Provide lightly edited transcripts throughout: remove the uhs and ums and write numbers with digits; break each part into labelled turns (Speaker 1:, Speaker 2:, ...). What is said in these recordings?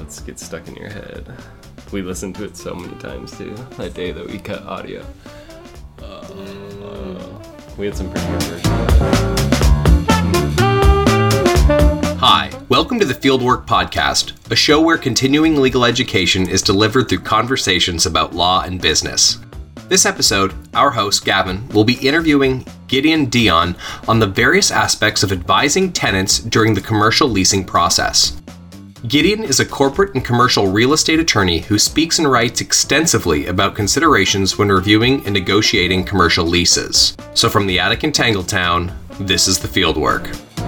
Speaker 1: Let's get stuck in your head. We listened to it so many times too. That day that we cut audio. We had some pretty good versions of it.
Speaker 2: Hi, welcome to the Fieldwork Podcast, a show where continuing legal education is delivered through conversations about law and business. This episode, our host, Gavin, will be interviewing Gideon Dion on the various aspects of advising tenants during the commercial leasing process. Gideon is a corporate and commercial real estate attorney who speaks and writes extensively about considerations when reviewing and negotiating commercial leases. So from the attic in Tangletown, this is the Fieldwork.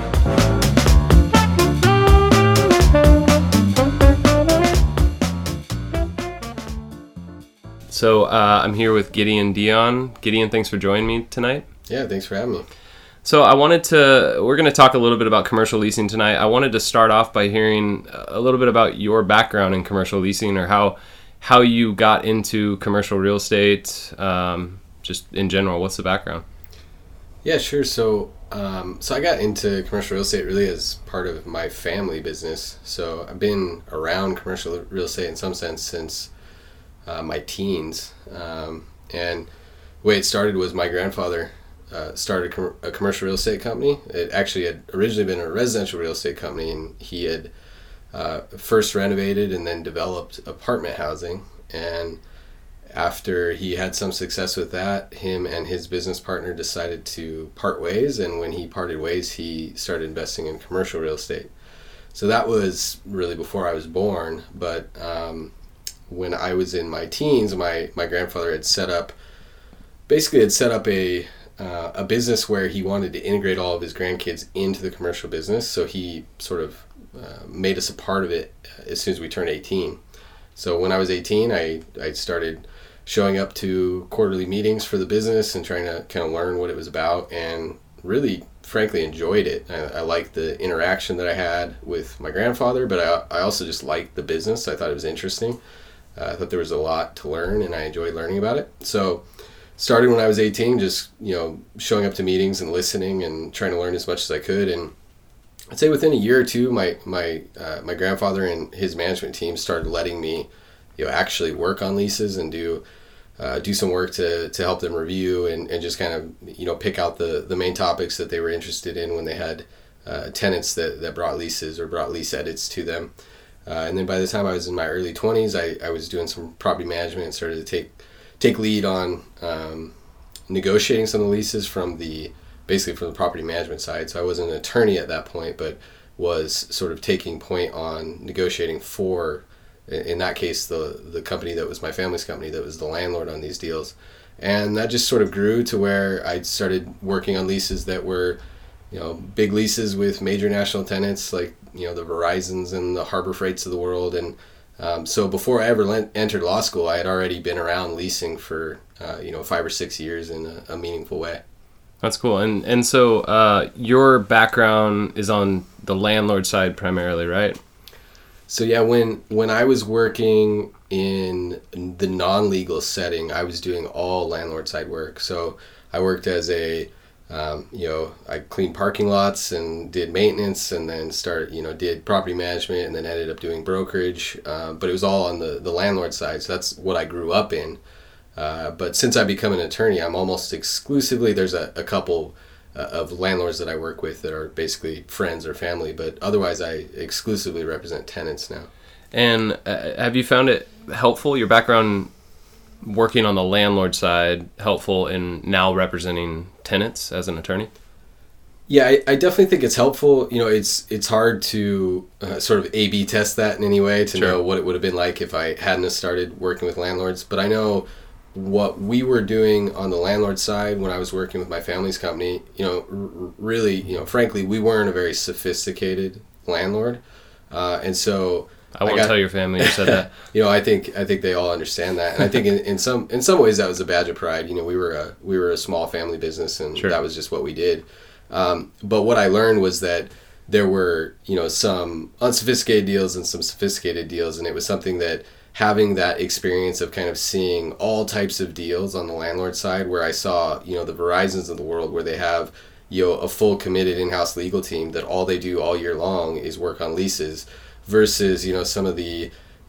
Speaker 1: So I'm here with Gideon Dion. Gideon, thanks for joining me tonight.
Speaker 3: Yeah, thanks for having me.
Speaker 1: So we're going to talk a little bit about commercial leasing tonight. I wanted to start off by hearing a little bit about your background in commercial leasing, or how you got into commercial real estate, just in general. What's the background?
Speaker 3: Yeah, sure. So I got into commercial real estate really as part of my family business. So I've been around commercial real estate in some sense since my teens. And the way it started was my grandfather started a commercial real estate company. It actually had originally been a residential real estate company, and he had first renovated and then developed apartment housing. And after he had some success with that, him and his business partner decided to part ways. And when he parted ways, he started investing in commercial real estate. So that was really before I was born. But when I was in my teens, my grandfather had set up a business where he wanted to integrate all of his grandkids into the commercial business. So he sort of made us a part of it as soon as we turned 18. So when I was 18, I started showing up to quarterly meetings for the business and trying to kind of learn what it was about, and really, frankly, enjoyed it. I liked the interaction that I had with my grandfather, but I also just liked the business. I thought it was interesting. I thought there was a lot to learn, and I enjoyed learning about it. So started when I was 18, just, showing up to meetings and listening and trying to learn as much as I could. And I'd say within a year or two, my grandfather and his management team started letting me, actually work on leases and do some work to help them review and just kind of, pick out the main topics that they were interested in when they had tenants that brought leases or brought lease edits to them. And then by the time I was in my early 20s, I was doing some property management and started to take lead on negotiating some of the leases from the property management side. So I wasn't an attorney at that point, but was sort of taking point on negotiating for, in that case, the company that was my family's company that was the landlord on these deals. And that just sort of grew to where I started working on leases that were, big leases with major national tenants like, the Verizons and the Harbor Freights of the world. And so before I ever entered law school, I had already been around leasing for 5 or 6 years in a meaningful way.
Speaker 1: That's cool. And so your background is on the landlord side primarily, right?
Speaker 3: So yeah, when I was working in the non-legal setting, I was doing all landlord side work. So I worked as I cleaned parking lots and did maintenance, and then did property management, and then ended up doing brokerage. But it was all on the landlord side. So that's what I grew up in. But since I've become an attorney, I'm almost exclusively, there's a couple of landlords that I work with that are basically friends or family, but otherwise I exclusively represent tenants now.
Speaker 1: And have you found it helpful, your background working on the landlord side, helpful in now representing tenants as an attorney?
Speaker 3: Yeah, I definitely think it's helpful. It's hard to sort of A/B test that in any way to
Speaker 1: Sure.
Speaker 3: know what it would have been like if I hadn't have started working with landlords. But I know what we were doing on the landlord side when I was working with my family's company, really, frankly, we weren't a very sophisticated landlord. And so
Speaker 1: I won't tell your family you said that.
Speaker 3: I think they all understand that. And I think in some ways that was a badge of pride. We were a small family business, and
Speaker 1: Sure.
Speaker 3: That was just what we did. But what I learned was that there were, some unsophisticated deals and some sophisticated deals. And it was something that having that experience of kind of seeing all types of deals on the landlord side, where I saw, the Verizons of the world, where they have, a full committed in-house legal team that all they do all year long is work on leases, versus, some of the,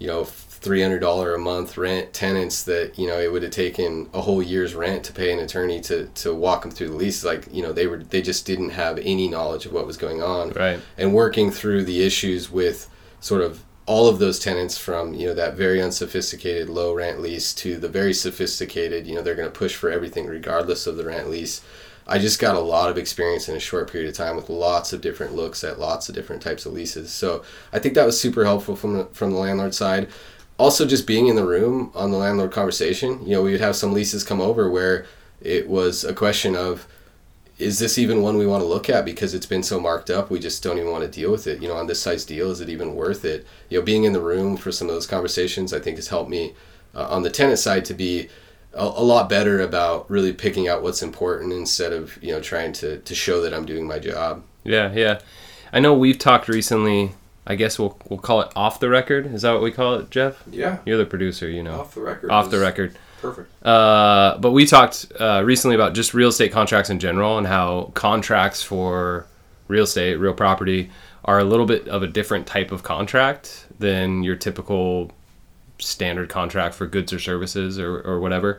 Speaker 3: $300 a month rent tenants that, it would have taken a whole year's rent to pay an attorney to walk them through the lease. Like, they just didn't have any knowledge of what was going on.
Speaker 1: Right.
Speaker 3: And working through the issues with sort of all of those tenants from, that very unsophisticated low rent lease to the very sophisticated, they're going to push for everything regardless of the rent lease. I just got a lot of experience in a short period of time with lots of different looks at lots of different types of leases. So I think that was super helpful from the landlord side. Also, just being in the room on the landlord conversation, we would have some leases come over where it was a question of, is this even one we want to look at because it's been so marked up? We just don't even want to deal with it. On this size deal, is it even worth it? Being in the room for some of those conversations, I think has helped me on the tenant side to be a lot better about really picking out what's important instead of, trying to show that I'm doing my job.
Speaker 1: Yeah. I know we've talked recently, I guess we'll call it off the record. Is that what we call it, Jeff?
Speaker 2: Yeah.
Speaker 1: You're the producer,
Speaker 2: Off the record.
Speaker 1: Off the record.
Speaker 2: Perfect.
Speaker 1: But we talked recently about just real estate contracts in general and how contracts for real estate, real property, are a little bit of a different type of contract than your typical standard contract for goods or services or whatever.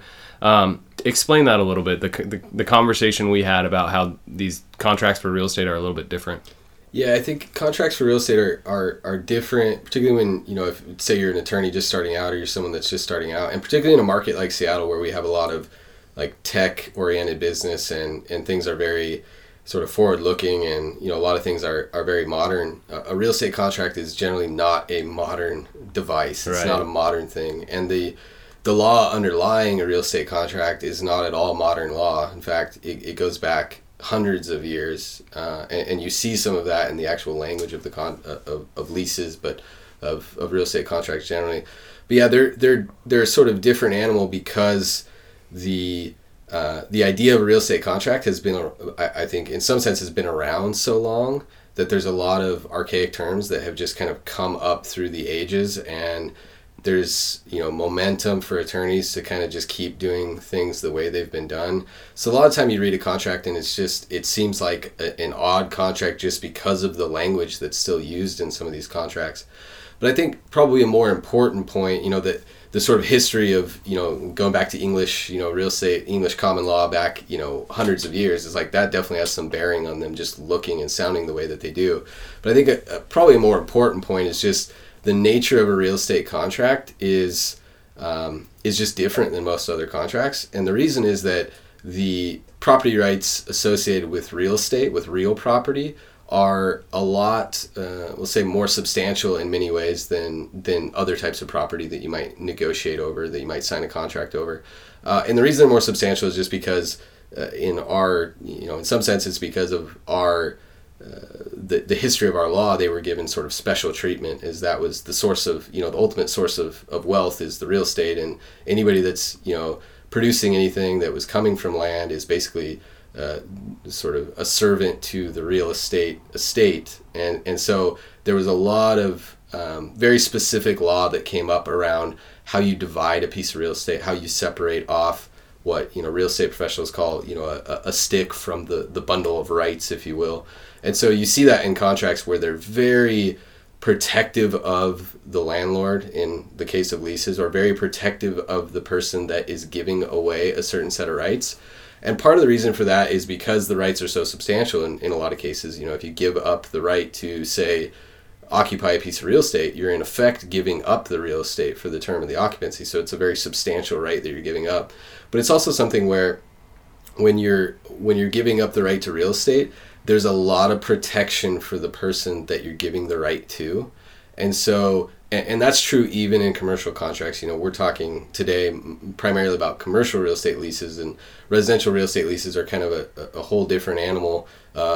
Speaker 1: Explain that a little bit, the conversation we had about how these contracts for real estate are a little bit different.
Speaker 3: Yeah, I think contracts for real estate are different, particularly when, if say you're an attorney just starting out or you're someone that's just starting out, and particularly in a market like Seattle where we have a lot of like tech-oriented business and things are very sort of forward-looking and, a lot of things are very modern. A real estate contract is generally not a modern device. It's not a modern thing. And the law underlying a real estate contract is not at all modern law. In fact, it goes back hundreds of years, and you see some of that in the actual language of the of leases, but of real estate contracts generally. But yeah, they're sort of different animal because the idea of a real estate contract has been, I think, in some sense, has been around so long that there's a lot of archaic terms that have just kind of come up through the ages, and there's momentum for attorneys to kind of just keep doing things the way they've been done. So a lot of time you read a contract and it seems like an odd contract just because of the language that's still used in some of these contracts. But I think probably a more important point, that the sort of history of, going back to English, real estate, English common law back, hundreds of years, is like that definitely has some bearing on them just looking and sounding the way that they do. But I think probably a more important point is just the nature of a real estate contract is just different than most other contracts. And the reason is that the property rights associated with real estate, with real property, are a lot, we'll say, more substantial in many ways than other types of property that you might negotiate over, that you might sign a contract over. And the reason they're more substantial is just because in some sense it's because of our the history of our law. They were given sort of special treatment, as that was the source of, the ultimate source of wealth is the real estate, and anybody that's, producing anything that was coming from land is basically sort of a servant to the real estate. And so there was a lot of very specific law that came up around how you divide a piece of real estate, how you separate off what, real estate professionals call, a stick from the bundle of rights, if you will. And so you see that in contracts where they're very protective of the landlord in the case of leases, or very protective of the person that is giving away a certain set of rights. And part of the reason for that is because the rights are so substantial in a lot of cases. If you give up the right to, say, occupy a piece of real estate, you're in effect giving up the real estate for the term of the occupancy. So it's a very substantial right that you're giving up. But it's also something where when you're giving up the right to real estate, there's a lot of protection for the person that you're giving the right to. And so, and that's true even in commercial contracts. We're talking today primarily about commercial real estate leases, and residential real estate leases are kind of a whole different animal.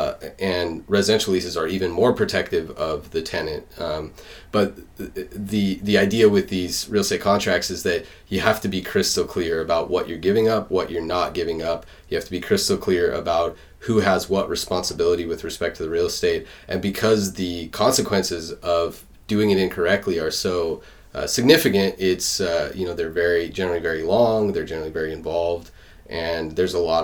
Speaker 3: And residential leases are even more protective of the tenant. But the idea with these real estate contracts is that you have to be crystal clear about what you're giving up, what you're not giving up. You have to be crystal clear about who has what responsibility with respect to the real estate. And because the consequences of doing it incorrectly are so significant, it's they're generally very long, they're generally very involved, and there's a lot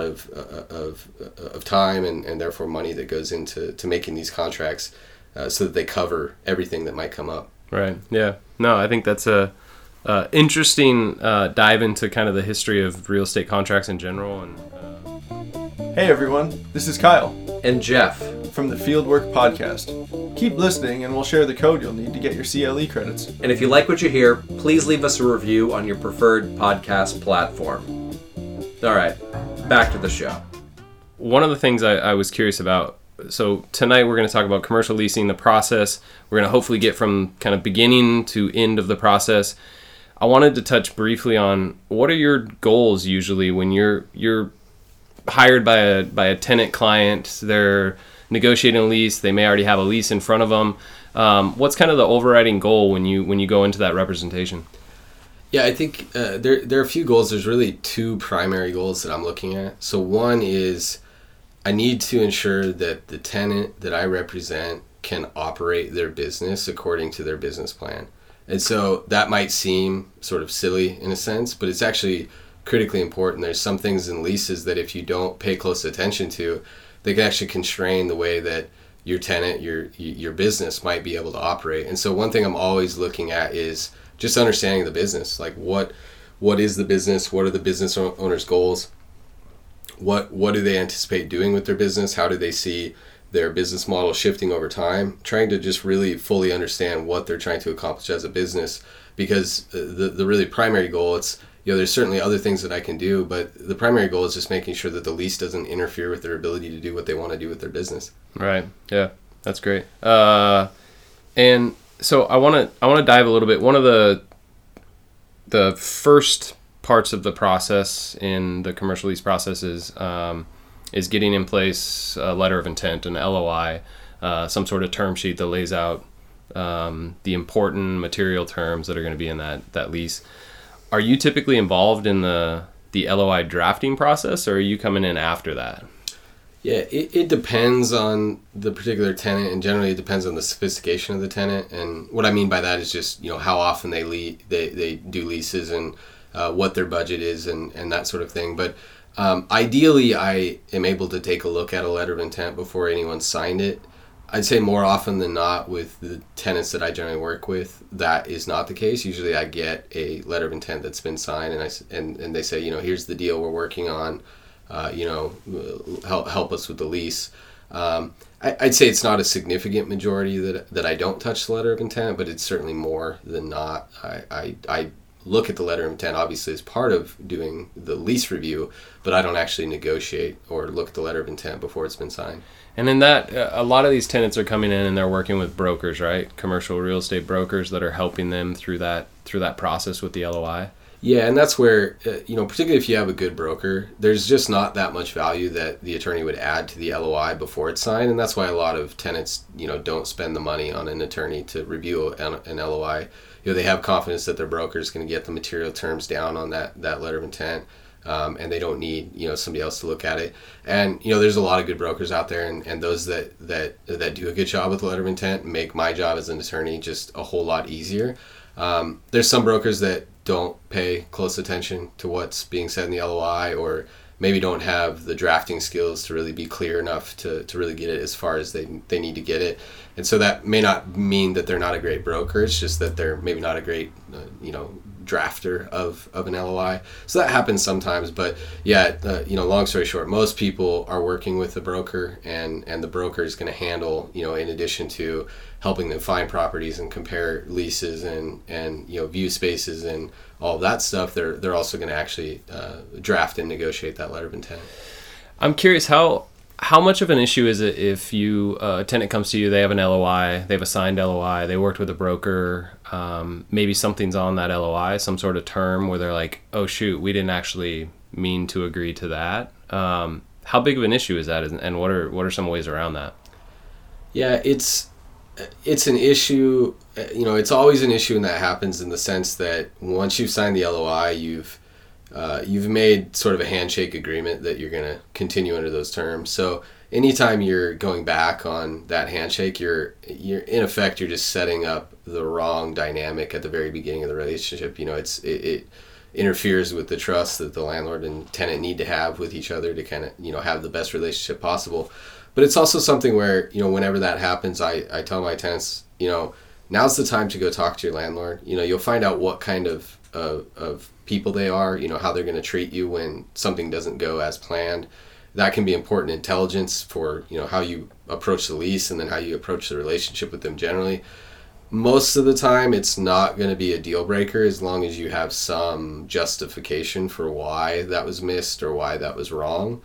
Speaker 3: of time and therefore money that goes into making these contracts so that they cover everything that might come up.
Speaker 1: Right. Yeah. No, I think that's a interesting dive into kind of the history of real estate contracts in general. And
Speaker 4: Hey everyone, this is Kyle
Speaker 2: And Jeff.
Speaker 4: from the Fieldwork Podcast. Keep listening and we'll share the code you'll need to get your CLE credits.
Speaker 2: And if you like what you hear, please leave us a review on your preferred podcast platform. All right, back to the show.
Speaker 1: one of the things I was curious about, so tonight we're going to talk about commercial leasing, the process. We're going to hopefully get from kind of beginning to end of the process. I wanted to touch briefly on what are your goals usually when you're hired by a tenant client. They're negotiating a lease. They may already have a lease in front of them. What's kind of the overriding goal when you go into that representation?
Speaker 3: Yeah, I think there are a few goals. There's really two primary goals that I'm looking at. So one is I need to ensure that the tenant that I represent can operate their business according to their business plan. And so that might seem sort of silly in a sense, but it's actually critically important. There's some things in leases that if you don't pay close attention to, they can actually constrain the way that your tenant, your business might be able to operate. And so one thing I'm always looking at is just understanding the business. Like what is the business? What are the business owner's goals? What do they anticipate doing with their business? How do they see their business model shifting over time? Trying to just really fully understand what they're trying to accomplish as a business, because the really primary goal, it's, there's certainly other things that I can do, but the primary goal is just making sure that the lease doesn't interfere with their ability to do what they want to do with their business.
Speaker 1: Right. Yeah, that's great. And so I want to dive a little bit. One of the first parts of the process in the commercial lease process is getting in place a letter of intent, an LOI, some sort of term sheet that lays out the important material terms that are going to be in that lease. Are you typically involved in the LOI drafting process, or are you coming in after that?
Speaker 3: Yeah, it depends on the particular tenant, and generally it depends on the sophistication of the tenant. And what I mean by that is just how often they do leases and what their budget is and that sort of thing. But ideally, I am able to take a look at a letter of intent before anyone signed it. I'd say more often than not with the tenants that I generally work with, that is not the case. Usually I get a letter of intent that's been signed and they say, here's the deal we're working on, help us with the lease. I'd say it's not a significant majority that I don't touch the letter of intent, but it's certainly more than not. I look at the letter of intent obviously as part of doing the lease review, but I don't actually negotiate or look at the letter of intent before it's been signed.
Speaker 1: And in that, a lot of these tenants are coming in and they're working with brokers, right? Commercial real estate brokers that are helping them through that process with the LOI.
Speaker 3: Yeah, and that's where, particularly if you have a good broker, there's just not that much value that the attorney would add to the LOI before it's signed. And that's why a lot of tenants, don't spend the money on an attorney to review an LOI. They have confidence that their broker is going to get the material terms down on that letter of intent. And they don't need, somebody else to look at it. And, there's a lot of good brokers out there, and those that do a good job with the letter of intent make my job as an attorney just a whole lot easier. There's some brokers that don't pay close attention to what's being said in the LOI, or maybe don't have the drafting skills to really be clear enough to really get it as far as they need to get it. And so that may not mean that they're not a great broker. It's just that they're maybe not a great, drafter of an LOI. So that happens sometimes. But yeah, long story short, most people are working with a broker, and the broker is going to handle, in addition to helping them find properties and compare leases and view spaces and all of that stuff, they're also going to actually draft and negotiate that letter of intent.
Speaker 1: I'm curious, how much of an issue is it if a tenant comes to you, they have an LOI, they have a signed LOI, they worked with a broker, maybe something's on that LOI, some sort of term where they're like, oh shoot, we didn't actually mean to agree to that. How big of an issue is that, and what are some ways around that? Yeah,
Speaker 3: it's an issue. It's always an issue when that happens, in the sense that once you've signed the LOI, you've made sort of a handshake agreement that you're going to continue under those terms. So anytime you're going back on that handshake, you're in effect, you're just setting up the wrong dynamic at the very beginning of the relationship. It interferes with the trust that the landlord and tenant need to have with each other to kind of, have the best relationship possible. But it's also something where, whenever that happens, I tell my tenants, now's the time to go talk to your landlord. You'll find out what kind of people they are, how they're going to treat you when something doesn't go as planned. That can be important intelligence for, how you approach the lease and then how you approach the relationship with them generally. Most of the time, it's not going to be a deal breaker as long as you have some justification for why that was missed or why that was wrong.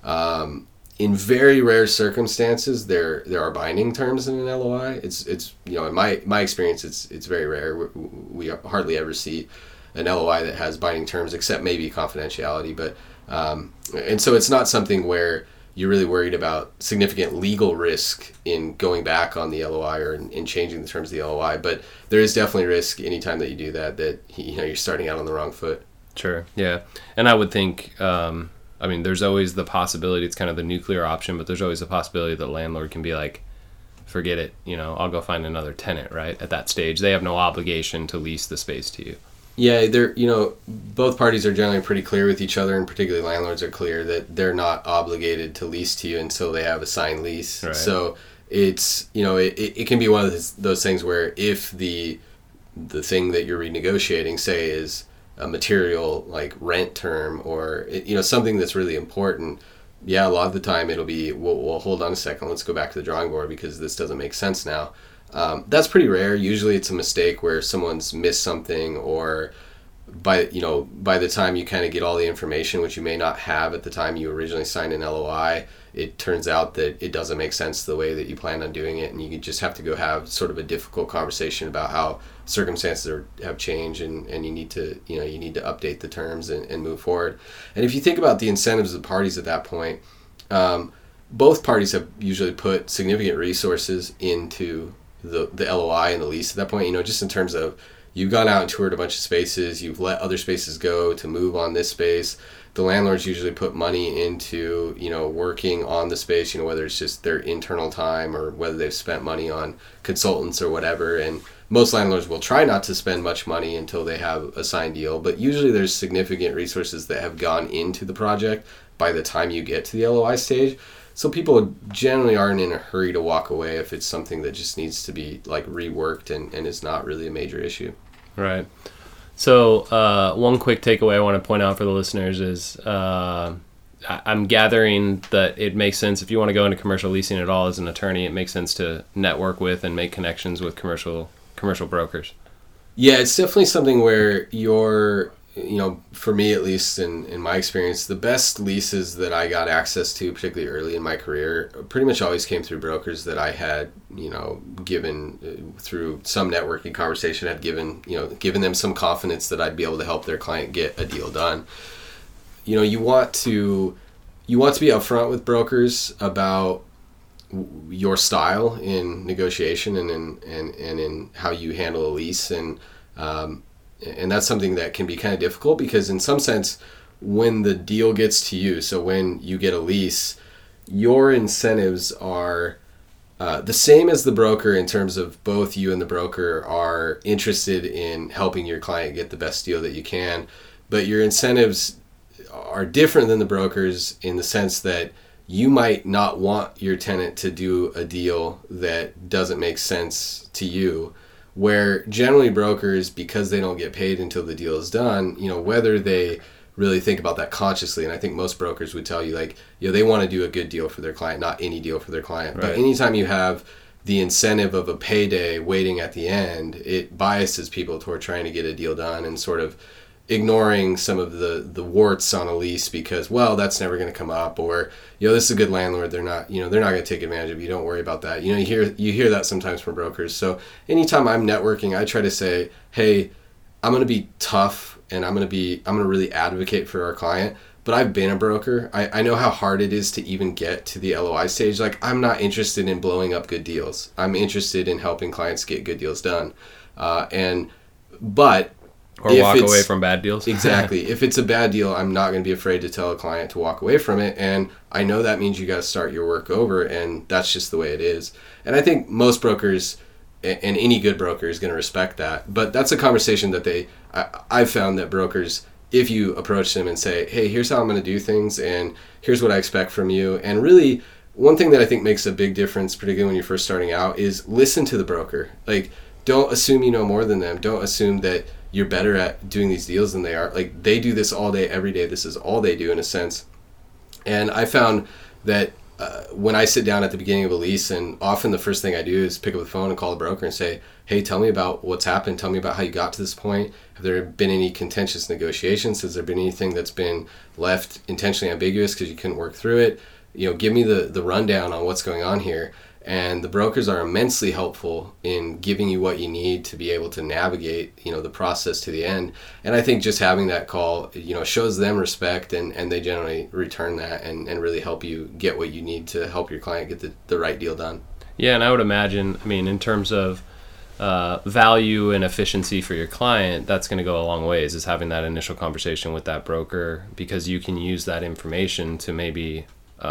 Speaker 3: In very rare circumstances, there are binding terms in an LOI. It's in my experience, it's very rare. We hardly ever see an LOI that has binding terms, except maybe confidentiality. But and so it's not something where you're really worried about significant legal risk in going back on the LOI or in changing the terms of the LOI. But there is definitely risk anytime that you do that you're starting out on the wrong foot.
Speaker 1: Sure. Yeah. And I would think, there's always the possibility, it's kind of the nuclear option, but there's always the possibility that the landlord can be like, forget it, I'll go find another tenant, right? At that stage, they have no obligation to lease the space to you.
Speaker 3: Yeah, both parties are generally pretty clear with each other, and particularly landlords are clear that they're not obligated to lease to you until they have a signed lease. Right. So it's, it can be one of those things where if the thing that you're renegotiating, say, is a material like rent term or, something that's really important, yeah, a lot of the time it'll be, well, hold on a second, let's go back to the drawing board because this doesn't make sense now. That's pretty rare. Usually it's a mistake where someone's missed something, or by the time you kind of get all the information, which you may not have at the time you originally signed an LOI, it turns out that it doesn't make sense the way that you planned on doing it, and you just have to go have sort of a difficult conversation about how circumstances have changed, and you need to update the terms and move forward. And if you think about the incentives of the parties at that point, both parties have usually put significant resources into the LOI and the lease at that point, just in terms of you've gone out and toured a bunch of spaces, you've let other spaces go to move on this space. The landlords usually put money into, working on the space, whether it's just their internal time or whether they've spent money on consultants or whatever. And most landlords will try not to spend much money until they have a signed deal, but usually there's significant resources that have gone into the project by the time you get to the LOI stage. So people generally aren't in a hurry to walk away if it's something that just needs to be like reworked and is not really a major issue.
Speaker 1: Right. So one quick takeaway I want to point out for the listeners is I'm gathering that it makes sense if you want to go into commercial leasing at all as an attorney, it makes sense to network with and make connections with commercial brokers. Yeah,
Speaker 3: it's definitely something where you're, for me at least in my experience, the best leases that I got access to, particularly early in my career, pretty much always came through brokers that I had, given through some networking conversation, had given them some confidence that I'd be able to help their client get a deal done. You want to be upfront with brokers about your style in negotiation and in how you handle a lease, and that's something that can be kind of difficult because in some sense, when the deal gets to you, so when you get a lease, your incentives are the same as the broker in terms of both you and the broker are interested in helping your client get the best deal that you can, but your incentives are different than the brokers in the sense that you might not want your tenant to do a deal that doesn't make sense to you, where generally brokers, because they don't get paid until the deal is done, whether they really think about that consciously, and I think most brokers would tell you, they want to do a good deal for their client, not any deal for their client. Right. But anytime you have the incentive of a payday waiting at the end, it biases people toward trying to get a deal done and sort of ignoring some of the warts on a lease because, well, that's never going to come up, or this is a good landlord, they're not going to take advantage of you, don't worry about that. You hear that sometimes from brokers. So anytime I'm networking, I try to say, hey, I'm going to be tough and I'm going to really advocate for our client, but I've been a broker. I know how hard it is to even get to the LOI stage. I'm not interested in blowing up good deals. I'm interested in helping clients get good deals done.
Speaker 1: Or walk away from bad deals.
Speaker 3: Exactly. If it's a bad deal, I'm not going to be afraid to tell a client to walk away from it. And I know that means you got to start your work over, and that's just the way it is. And I think most brokers, and any good broker, is going to respect that. But that's a conversation that I've found that brokers, if you approach them and say, hey, here's how I'm going to do things, and here's what I expect from you. And really, one thing that I think makes a big difference, particularly when you're first starting out, is listen to the broker. don't assume you know more than them. Don't assume that you're better at doing these deals than they are. Like, they do this all day, every day. This is all they do in a sense. And I found that when I sit down at the beginning of a lease, and often the first thing I do is pick up the phone and call a broker and say, hey, tell me about what's happened. Tell me about how you got to this point. Have there been any contentious negotiations? Has there been anything that's been left intentionally ambiguous because you couldn't work through it? You know, give me the rundown on what's going on here. And the brokers are immensely helpful in giving you what you need to be able to navigate, you know, the process to the end. And I think just having that call, you know, shows them respect, and they generally return that and really help you get what you need to help your client get the right deal done.
Speaker 1: Yeah, and I would imagine, I mean, in terms of value and efficiency for your client, that's going to go a long ways, is having that initial conversation with that broker, because you can use that information to maybe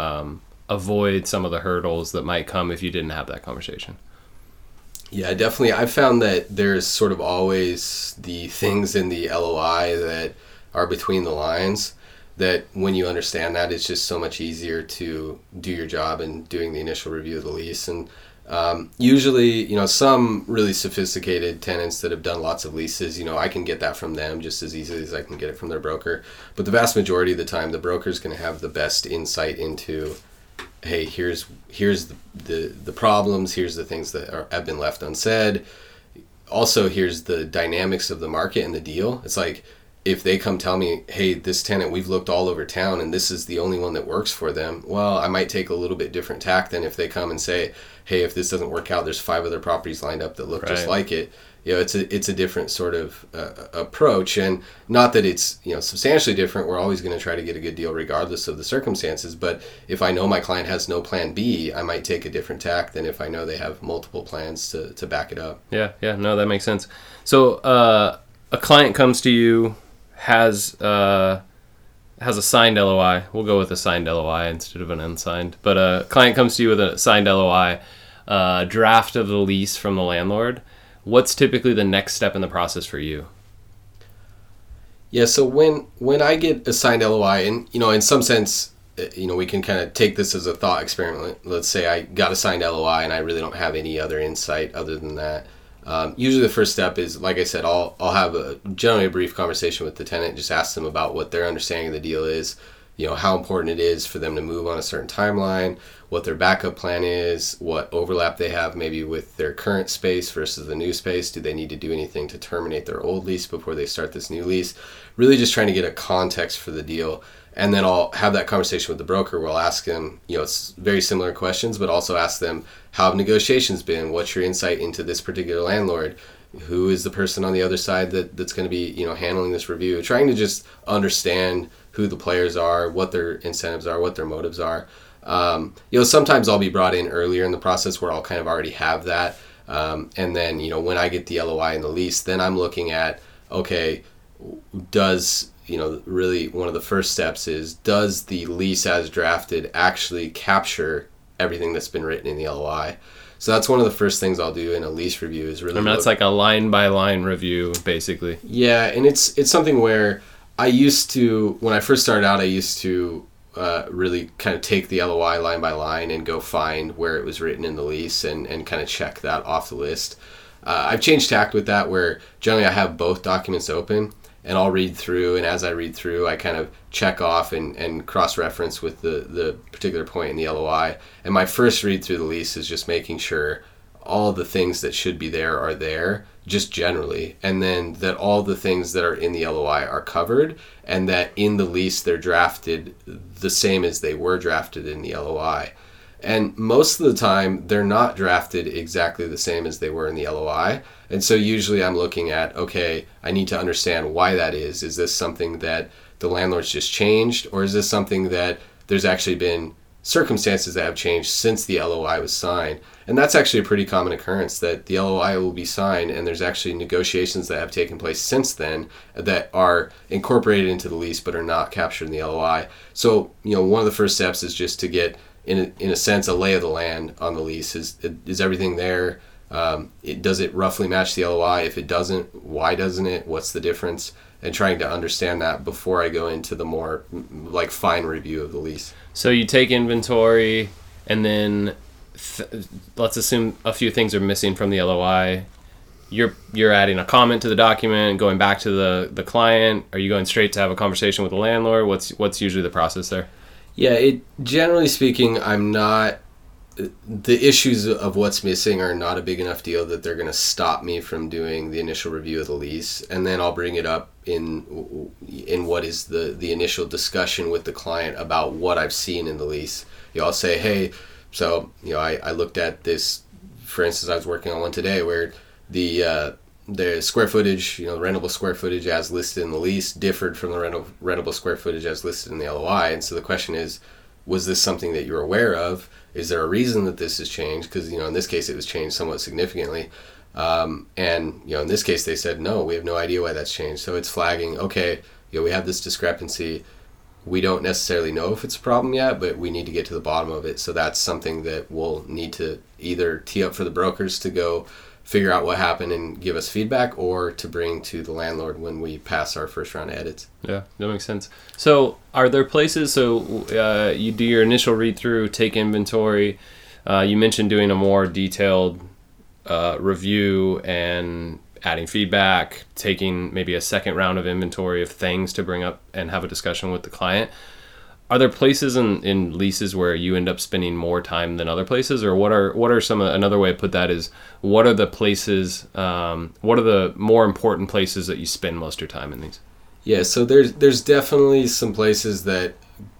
Speaker 1: avoid some of the hurdles that might come if you didn't have that conversation.
Speaker 3: Yeah, definitely. I've found that there's sort of always the things in the LOI that are between the lines, that when you understand that, it's just so much easier to do your job in doing the initial review of the lease. And usually, you know, some really sophisticated tenants that have done lots of leases, you know, I can get that from them just as easily as I can get it from their broker. But the vast majority of the time, the broker's going to have the best insight into, hey, here's the problems, here's the things that have been left unsaid. Also, here's the dynamics of the market and the deal. It's like, if they come tell me, hey, this tenant, we've looked all over town and this is the only one that works for them, well, I might take a little bit different tack than if they come and say, hey, if this doesn't work out, there's 5 other properties lined up that look just like it. You know, it's a different sort of approach, and not that it's, you know, substantially different. We're always going to try to get a good deal regardless of the circumstances. But if I know my client has no plan B, I might take a different tack than if I know they have multiple plans to back it up.
Speaker 1: Yeah, no, that makes sense. So a client comes to you, has a signed LOI. We'll go with a signed LOI instead of an unsigned. But a client comes to you with a signed LOI, draft of the lease from the landlord. What's typically the next step in the process for you?
Speaker 3: Yeah, so when I get a signed LOI, and, you know, in some sense, you know, we can kind of take this as a thought experiment. Let's say I got a signed LOI and I really don't have any other insight other than that. Usually the first step is, like I said, I'll have generally a brief conversation with the tenant, just ask them about what their understanding of the deal is, you know, how important it is for them to move on a certain timeline, what their backup plan is, what overlap they have maybe with their current space versus the new space. Do they need to do anything to terminate their old lease before they start this new lease? Really just trying to get a context for the deal. And then I'll have that conversation with the broker where I'll ask them, you know, it's very similar questions, but also ask them, how have negotiations been? What's your insight into this particular landlord? Who is the person on the other side that's going to be, you know, handling this review? Trying to just understand who the players are, what their incentives are, what their motives are. You know, sometimes I'll be brought in earlier in the process where I'll kind of already have that. And then, you know, when I get the LOI and the lease, then I'm looking at, okay, you know, really one of the first steps is, does the lease as drafted actually capture everything that's been written in the LOI? So that's one of the first things I'll do in a lease review is really
Speaker 1: that's like a line by line review, basically.
Speaker 3: Yeah, and it's something where I used to, when I first started out, I used to really kind of take the LOI line by line and go find where it was written in the lease and kind of check that off the list. I've changed tact with that, where generally I have both documents open and I'll read through, and as I read through, I kind of check off and cross-reference with the particular point in the LOI. And my first read through the lease is just making sure all the things that should be there are there, just generally, and then that all the things that are in the LOI are covered, and that in the lease they're drafted the same as they were drafted in the LOI. And most of the time, they're not drafted exactly the same as they were in the LOI. And so usually I'm looking at, okay, I need to understand why that is. Is this something that the landlord's just changed? Or is this something that there's actually been circumstances that have changed since the LOI was signed? And that's actually a pretty common occurrence, that the LOI will be signed and there's actually negotiations that have taken place since then that are incorporated into the lease but are not captured in the LOI. So, you know, one of the first steps is just to get, in a sense, a lay of the land on the lease. Is everything there? Does it roughly match the LOI? If it doesn't, why doesn't it? What's the difference? And trying to understand that before I go into the more like fine review of the lease.
Speaker 1: So you take inventory, and then let's assume a few things are missing from the LOI. you're adding a comment to the document, going back to the client? Are you going straight to have a conversation with the landlord? What's usually the process there?
Speaker 3: Yeah, generally speaking, the issues of what's missing are not a big enough deal that they're going to stop me from doing the initial review of the lease, and then I'll bring it up in what is the initial discussion with the client about what I've seen in the lease. I'll say, hey, so I looked at this. For instance, I was working on one today where the square footage, the rentable square footage as listed in the lease differed from the rentable square footage as listed in the LOI, and so the question is, was this something that you're aware of? Is there a reason that this has changed? Because, in this case, it was changed somewhat significantly. And, in this case, they said, no, we have no idea why that's changed. So it's flagging, okay, we have this discrepancy. We don't necessarily know if it's a problem yet, but we need to get to the bottom of it. So that's something that we'll need to either tee up for the brokers to go figure out what happened and give us feedback, or to bring to the landlord when we pass our first round of edits.
Speaker 1: Yeah, that makes sense. So are there places, you do your initial read through, take inventory, you mentioned doing a more detailed review and adding feedback, taking maybe a second round of inventory of things to bring up and have a discussion with the client. Are there places in leases where you end up spending more time than other places, or what are another way to put that is, what are the places, what are the more important places that you spend most of your time in these?
Speaker 3: Yeah, so there's definitely some places that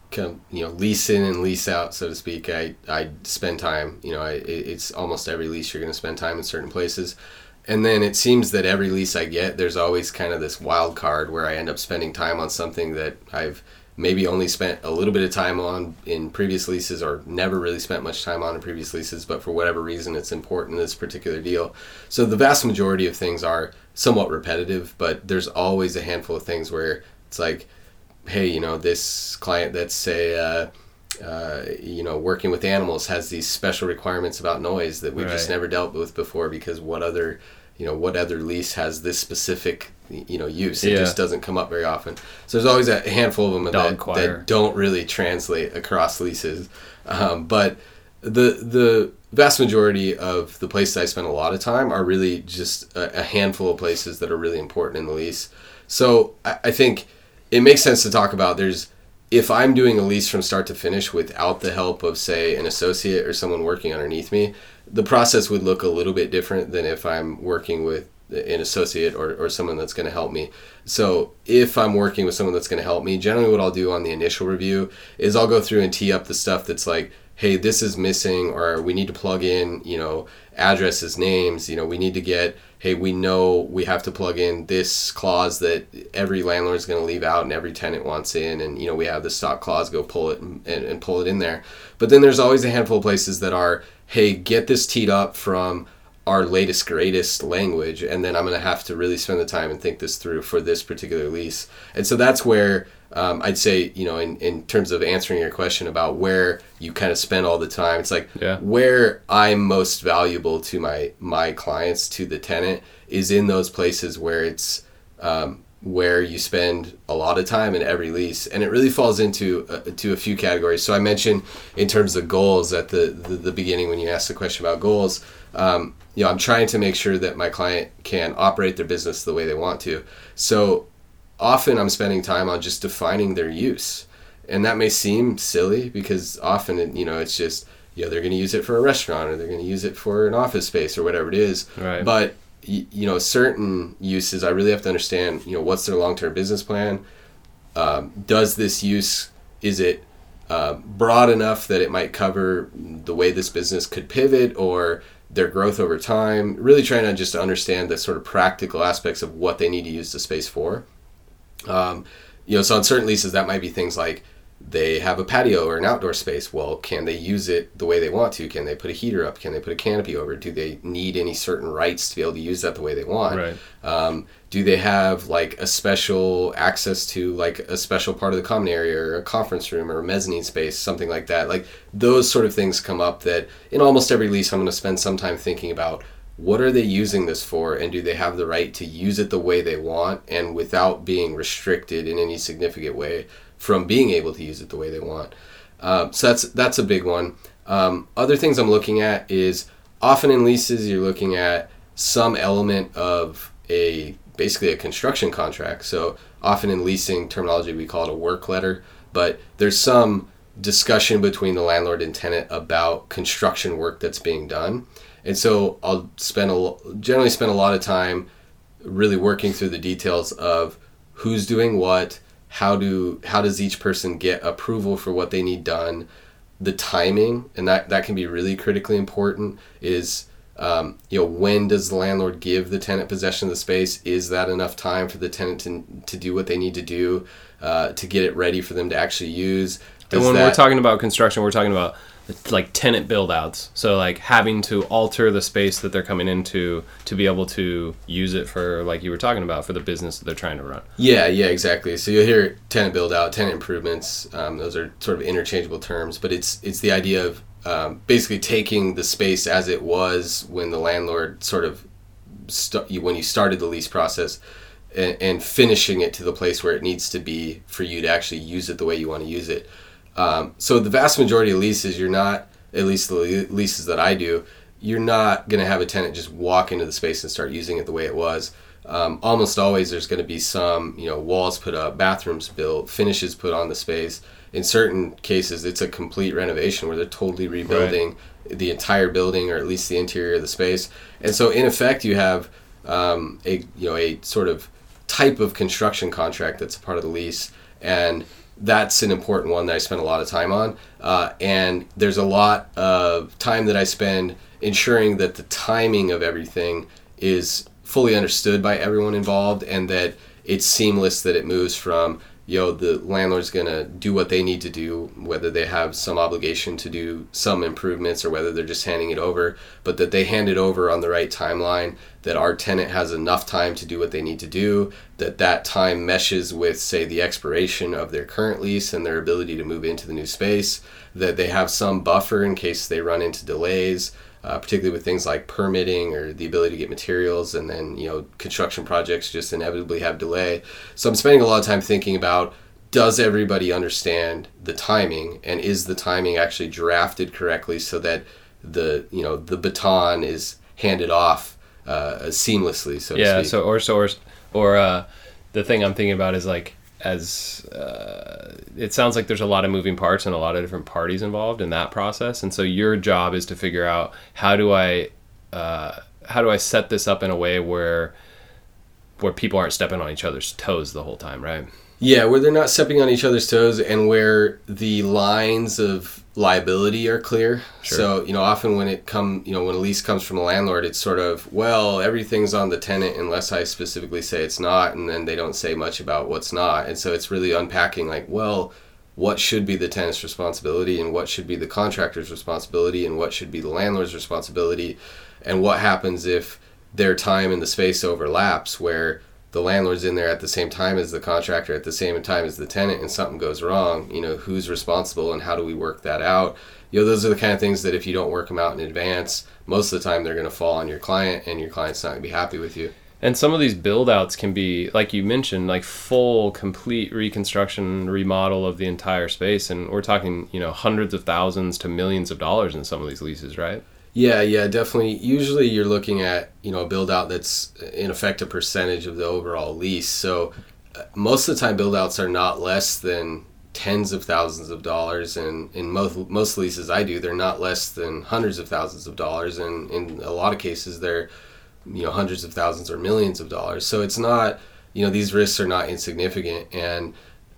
Speaker 3: lease in and lease out, so to speak. I spend time, it's almost every lease you're going to spend time in certain places. And then it seems that every lease I get, there's always kind of this wild card where I end up spending time on something that I've maybe only spent a little bit of time on in previous leases, or never really spent much time on in previous leases, but for whatever reason it's important in this particular deal. So the vast majority of things are somewhat repetitive, but there's always a handful of things where it's like, hey, this client that's, say, working with animals has these special requirements about noise that we've just never dealt with before, because what other lease has this specific use? It just doesn't come up very often. So there's always a handful of them that don't really translate across leases. But the vast majority of the places I spend a lot of time are really just a handful of places that are really important in the lease. So I think it makes sense to talk about, if I'm doing a lease from start to finish without the help of, say, an associate or someone working underneath me, the process would look a little bit different than if I'm working with an associate or someone that's going to help me. So if I'm working with someone that's going to help me, generally what I'll do on the initial review is I'll go through and tee up the stuff that's like, hey, this is missing, or we need to plug in, addresses, names, we need to get, hey, we know we have to plug in this clause that every landlord is going to leave out and every tenant wants in, and we have the stock clause, go pull it and pull it in there. But then there's always a handful of places that are, hey, get this teed up from our latest greatest language, and then I'm going to have to really spend the time and think this through for this particular lease. And so that's where I'd say, in terms of answering your question about where you kind of spend all the time, it's like where I'm most valuable to my clients, to the tenant, is in those places where it's where you spend a lot of time in every lease. And it really falls into a few categories. So I mentioned in terms of goals at the beginning when you asked the question about goals, I'm trying to make sure that my client can operate their business the way they want to. So often I'm spending time on just defining their use. And that may seem silly, because often, it's just, they're going to use it for a restaurant, or they're going to use it for an office space, or whatever it is.
Speaker 1: Right.
Speaker 3: But, certain uses, I really have to understand, what's their long-term business plan? Does this use, is it broad enough that it might cover the way this business could pivot, or their growth over time? Really trying to just understand the sort of practical aspects of what they need to use the space for. So on certain leases, that might be things like they have a patio or an outdoor space. Well, can they use it the way they want to? Can they put a heater up? Can they put a canopy over? Do they need any certain rights to be able to use that the way they want?
Speaker 1: Right.
Speaker 3: Do they have like a special access to like a special part of the common area, or a conference room, or a mezzanine space, something like that? Like those sort of things come up that in almost every lease I'm going to spend some time thinking about, what are they using this for, and do they have the right to use it the way they want and without being restricted in any significant way from being able to use it the way they want. So that's a big one. Other things I'm looking at is, often in leases you're looking at, some element of basically a construction contract. So often in leasing terminology, we call it a work letter, but there's some discussion between the landlord and tenant about construction work that's being done. And so I'll generally spend a lot of time really working through the details of who's doing what, how does each person get approval for what they need done, the timing, and that can be really critically important, is when does the landlord give the tenant possession of the space? Is that enough time for the tenant to do what they need to do to get it ready for them to actually use?
Speaker 1: And when we're talking about construction, we're talking about like tenant build outs. So like having to alter the space that they're coming into to be able to use it for, like you were talking about, for the business that they're trying to run.
Speaker 3: Yeah, exactly. So you'll hear tenant build out, tenant improvements. Those are sort of interchangeable terms, but it's the idea of basically taking the space as it was when the landlord sort of when you started the lease process and finishing it to the place where it needs to be for you to actually use it the way you want to use it. So the vast majority of leases, you're not, at least the leases that I do, you're not going to have a tenant just walk into the space and start using it the way it was. Almost always there's going to be some, walls put up, bathrooms built, finishes put on the space. In certain cases, it's a complete renovation where they're totally rebuilding the entire building, or at least the interior of the space. And so in effect, you have a sort of type of construction contract that's a part of the lease, and that's an important one that I spend a lot of time on. And there's a lot of time that I spend ensuring that the timing of everything is fully understood by everyone involved, and that it's seamless, that it moves from, the landlord's going to do what they need to do, whether they have some obligation to do some improvements or whether they're just handing it over, but that they hand it over on the right timeline, that our tenant has enough time to do what they need to do, that time meshes with, say, the expiration of their current lease and their ability to move into the new space, that they have some buffer in case they run into delays, particularly with things like permitting or the ability to get materials, and then construction projects just inevitably have delay. So I'm spending a lot of time thinking about, does everybody understand the timing, and is the timing actually drafted correctly so that the baton is handed off seamlessly, so to speak.
Speaker 1: Or the thing I'm thinking about is like, it sounds like there's a lot of moving parts and a lot of different parties involved in that process, and so your job is to figure out how do I set this up in a way where people aren't stepping on each other's toes the whole time, right?
Speaker 3: Yeah, where they're not stepping on each other's toes, and where the lines of liability are clear.
Speaker 1: Sure.
Speaker 3: So, often when when a lease comes from a landlord, it's sort of, well, everything's on the tenant unless I specifically say it's not, and then they don't say much about what's not. And so it's really unpacking, like, well, what should be the tenant's responsibility, and what should be the contractor's responsibility, and what should be the landlord's responsibility, and what happens if their time in the space overlaps, where the landlord's in there at the same time as the contractor, at the same time as the tenant, and something goes wrong, who's responsible and how do we work that out? Those are the kind of things that if you don't work them out in advance, most of the time they're going to fall on your client, and your client's not going to be happy with you.
Speaker 1: And some of these build outs can be, like you mentioned, like full, complete reconstruction, remodel of the entire space. And we're talking, hundreds of thousands to millions of dollars in some of these leases, right?
Speaker 3: Yeah, definitely. Usually you're looking at, a build out that's in effect a percentage of the overall lease. So most of the time build outs are not less than tens of thousands of dollars, and in most leases I do, they're not less than hundreds of thousands of dollars, and in a lot of cases they're hundreds of thousands or millions of dollars. So it's not, these risks are not insignificant, and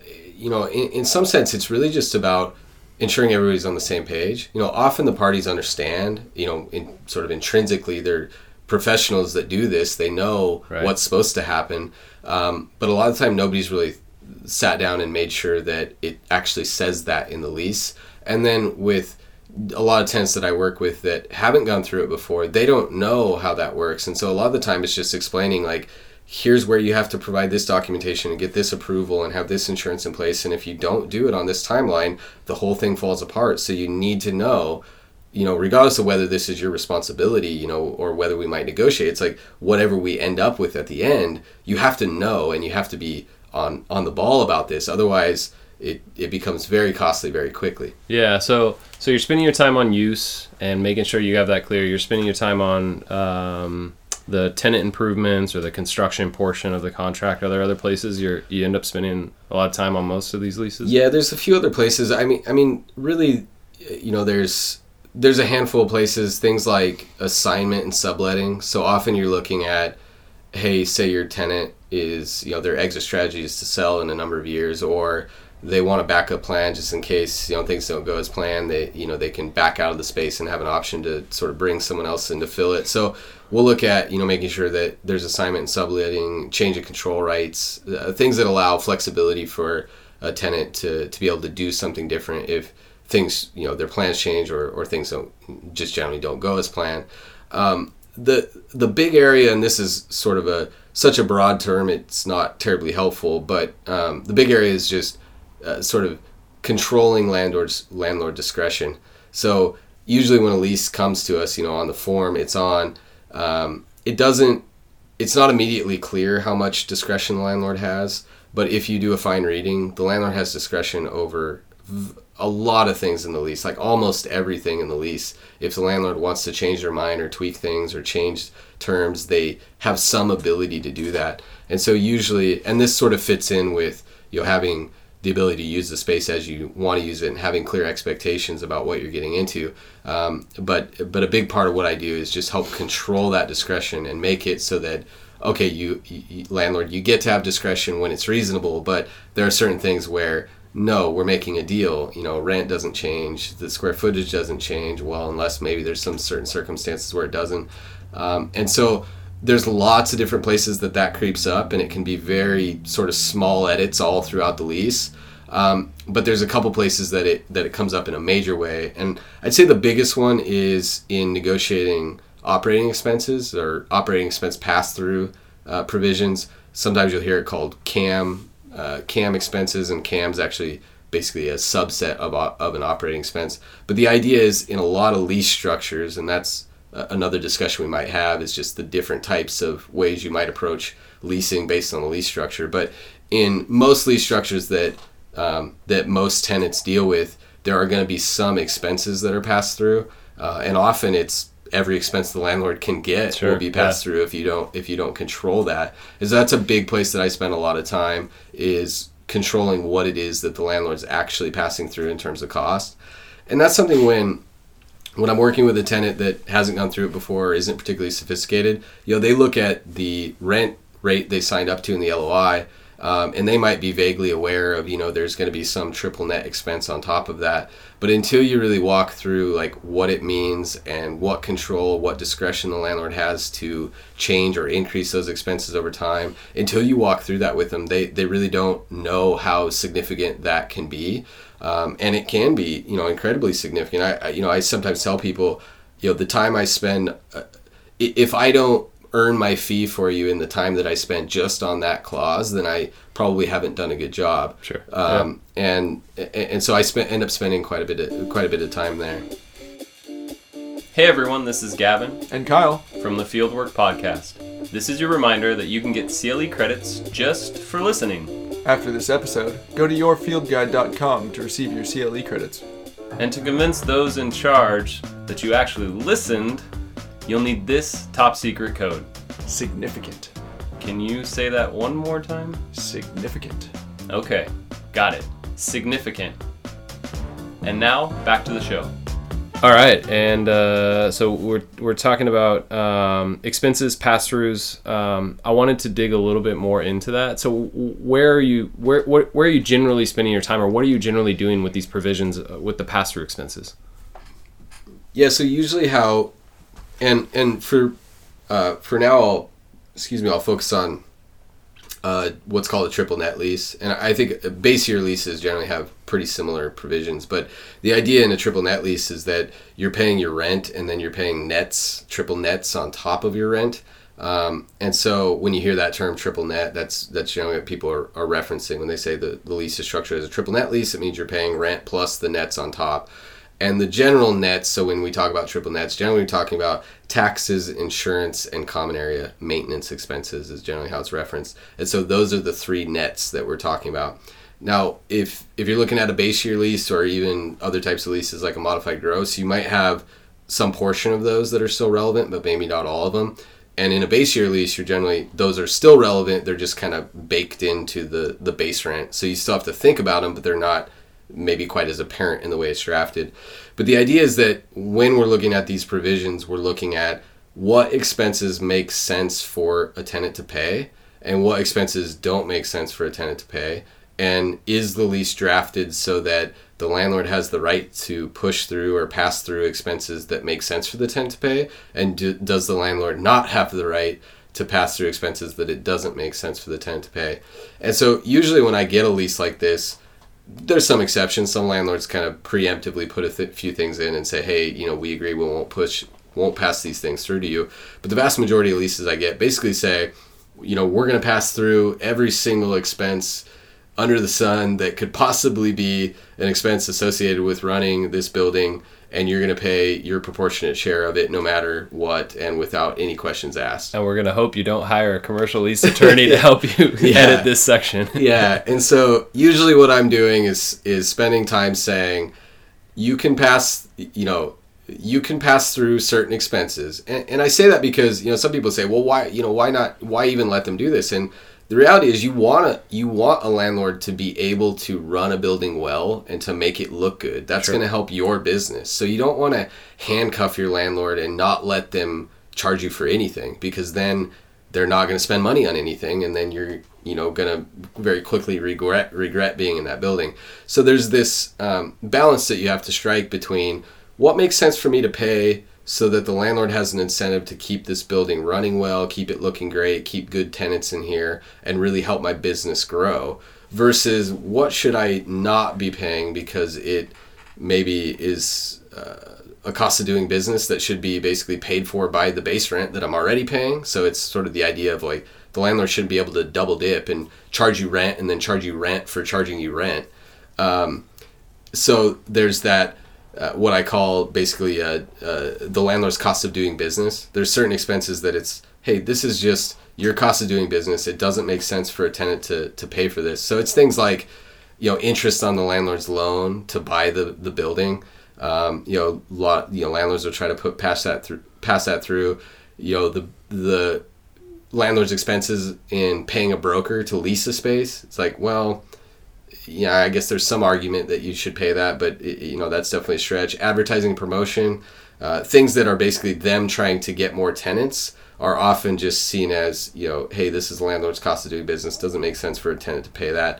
Speaker 3: in some sense it's really just about ensuring everybody's on the same page. Often the parties understand, in sort of intrinsically, they're professionals that do this, they know what's supposed to happen, but a lot of the time nobody's really sat down and made sure that it actually says that in the lease. And then with a lot of tenants that I work with that haven't gone through it before, they don't know how that works, and so a lot of the time it's just explaining, like, here's where you have to provide this documentation and get this approval and have this insurance in place, and if you don't do it on this timeline, the whole thing falls apart. So you need to know, regardless of whether this is your responsibility, or whether we might negotiate, it's like whatever we end up with at the end, you have to know, and you have to be on the ball about this. Otherwise, it becomes very costly very quickly.
Speaker 1: Yeah, so you're spending your time on use and making sure you have that clear. You're spending your time on the tenant improvements or the construction portion of the contract? Are there other places you end up spending a lot of time on most of these leases?
Speaker 3: Yeah, there's a few other places. I mean, really, there's a handful of places. Things like assignment and subletting. So often you're looking at, hey, say your tenant is, their exit strategy is to sell in a number of years, or they want a backup plan just in case things don't go as planned. They can back out of the space and have an option to sort of bring someone else in to fill it. So we'll look at making sure that there's assignment and subletting, change of control rights, things that allow flexibility for a tenant to be able to do something different if things their plans change or things generally don't go as planned. The big area, and this is sort of such a broad term, it's not terribly helpful, but the big area is just sort of controlling landlord discretion. So usually when a lease comes to us, on the form, it's on. It's not immediately clear how much discretion the landlord has, but if you do a fine reading, the landlord has discretion over a lot of things in the lease, like almost everything in the lease. If the landlord wants to change their mind or tweak things or change terms, they have some ability to do that. And so usually, and this sort of fits in with having the ability to use the space as you want to use it and having clear expectations about what you're getting into. But a big part of what I do is just help control that discretion and make it so that, okay, you landlord, you get to have discretion when it's reasonable, but there are certain things where, no, we're making a deal. Rent doesn't change, the square footage doesn't change, well, unless maybe there's some certain circumstances where it doesn't. And so there's lots of different places that creeps up, and it can be very sort of small edits all throughout the lease. But there's a couple places that it comes up in a major way. And I'd say the biggest one is in negotiating operating expenses or operating expense pass-through provisions. Sometimes you'll hear it called CAM expenses, and CAM's actually basically a subset of an operating expense. But the idea is in a lot of lease structures, and that's another discussion we might have, is just the different types of ways you might approach leasing based on the lease structure. But in most lease structures that most tenants deal with, there are going to be some expenses that are passed through, and often it's every expense the landlord can get will be passed through if you don't control that. Is that's a big place that I spend a lot of time, is controlling what it is that the landlord's actually passing through in terms of cost. And that's something when I'm working with a tenant that hasn't gone through it before or isn't particularly sophisticated, they look at the rent rate they signed up to in the LOI, and they might be vaguely aware of, there's going to be some triple net expense on top of that. But until you really walk through like what it means and what control, what discretion the landlord has to change or increase those expenses over time, until you walk through that with them, they really don't know how significant that can be. And it can be, incredibly significant. I sometimes tell people, the time I spend, if I don't earn my fee for you in the time that I spent just on that clause, then I probably haven't done a good job.
Speaker 1: Sure.
Speaker 3: And so I end up spending quite a bit of time there.
Speaker 1: Hey everyone, this is Gavin
Speaker 4: and Kyle
Speaker 1: from the Fieldwork Podcast. This is your reminder that you can get CLE credits just for listening.
Speaker 4: After this episode, go to yourfieldguide.com to receive your CLE credits.
Speaker 1: And to convince those in charge that you actually listened, you'll need this top secret code.
Speaker 4: Significant.
Speaker 1: Can you say that one more time?
Speaker 4: Significant.
Speaker 1: Okay, got it. Significant. And now, back to the show. All right, and so we're talking about expenses, pass-throughs. I wanted to dig a little bit more into that. So where are you generally spending your time, or what are you generally doing with these provisions with the pass-through expenses?
Speaker 3: Yeah, so usually how, and for now, I'll focus on what's called a triple net lease. And I think base year leases generally have pretty similar provisions. But the idea in a triple net lease is that you're paying your rent and then you're paying triple nets on top of your rent. And so when you hear that term triple net, that's generally what people are referencing when they say the lease is structured as a triple net lease. It means you're paying rent plus the nets on top. And the general nets, so when we talk about triple nets, generally we're talking about taxes, insurance, and common area maintenance expenses is generally how it's referenced. And so those are the three nets that we're talking about. Now, if you're looking at a base year lease or even other types of leases like a modified gross, you might have some portion of those that are still relevant, but maybe not all of them. And in a base year lease, those are still relevant. They're just kind of baked into the base rent. So you still have to think about them, but they're not maybe quite as apparent in the way it's drafted. But the idea is that when we're looking at these provisions, we're looking at what expenses make sense for a tenant to pay and what expenses don't make sense for a tenant to pay. And is the lease drafted so that the landlord has the right to push through or pass through expenses that make sense for the tenant to pay? And does the landlord not have the right to pass through expenses that it doesn't make sense for the tenant to pay? And so usually when I get a lease like this, there's some exceptions. Some landlords kind of preemptively put a few things in and say, hey, we agree we won't pass these things through to you. But the vast majority of leases I get basically say, we're going to pass through every single expense under the sun that could possibly be an expense associated with running this building, and you're going to pay your proportionate share of it no matter what and without any questions asked.
Speaker 1: And we're going to hope you don't hire a commercial lease attorney to help you edit this section.
Speaker 3: Yeah, and so usually what I'm doing is spending time saying you can pass through certain expenses. And I say that because, some people say, well, why even let them do this? And the reality is you want a landlord to be able to run a building well and to make it look good. That's going to help your business. So you don't want to handcuff your landlord and not let them charge you for anything, because then they're not going to spend money on anything, and then you're going to very quickly regret being in that building. So there's this balance that you have to strike between what makes sense for me to pay so that the landlord has an incentive to keep this building running well, keep it looking great, keep good tenants in here, and really help my business grow, versus what should I not be paying because it maybe is a cost of doing business that should be basically paid for by the base rent that I'm already paying. So it's sort of the idea of like the landlord shouldn't be able to double dip and charge you rent and then charge you rent for charging you rent. So there's that. What I call basically the landlord's cost of doing business. There's certain expenses that it's, hey, this is just your cost of doing business. It doesn't make sense for a tenant to pay for this. So it's things like, interest on the landlord's loan to buy the building. Landlords will try to pass that through. The landlord's expenses in paying a broker to lease a space. It's like, well, yeah, I guess there's some argument that you should pay that, but that's definitely a stretch. Advertising, promotion, things that are basically them trying to get more tenants are often just seen as, hey, this is the landlord's cost of doing business. Doesn't make sense for a tenant to pay that.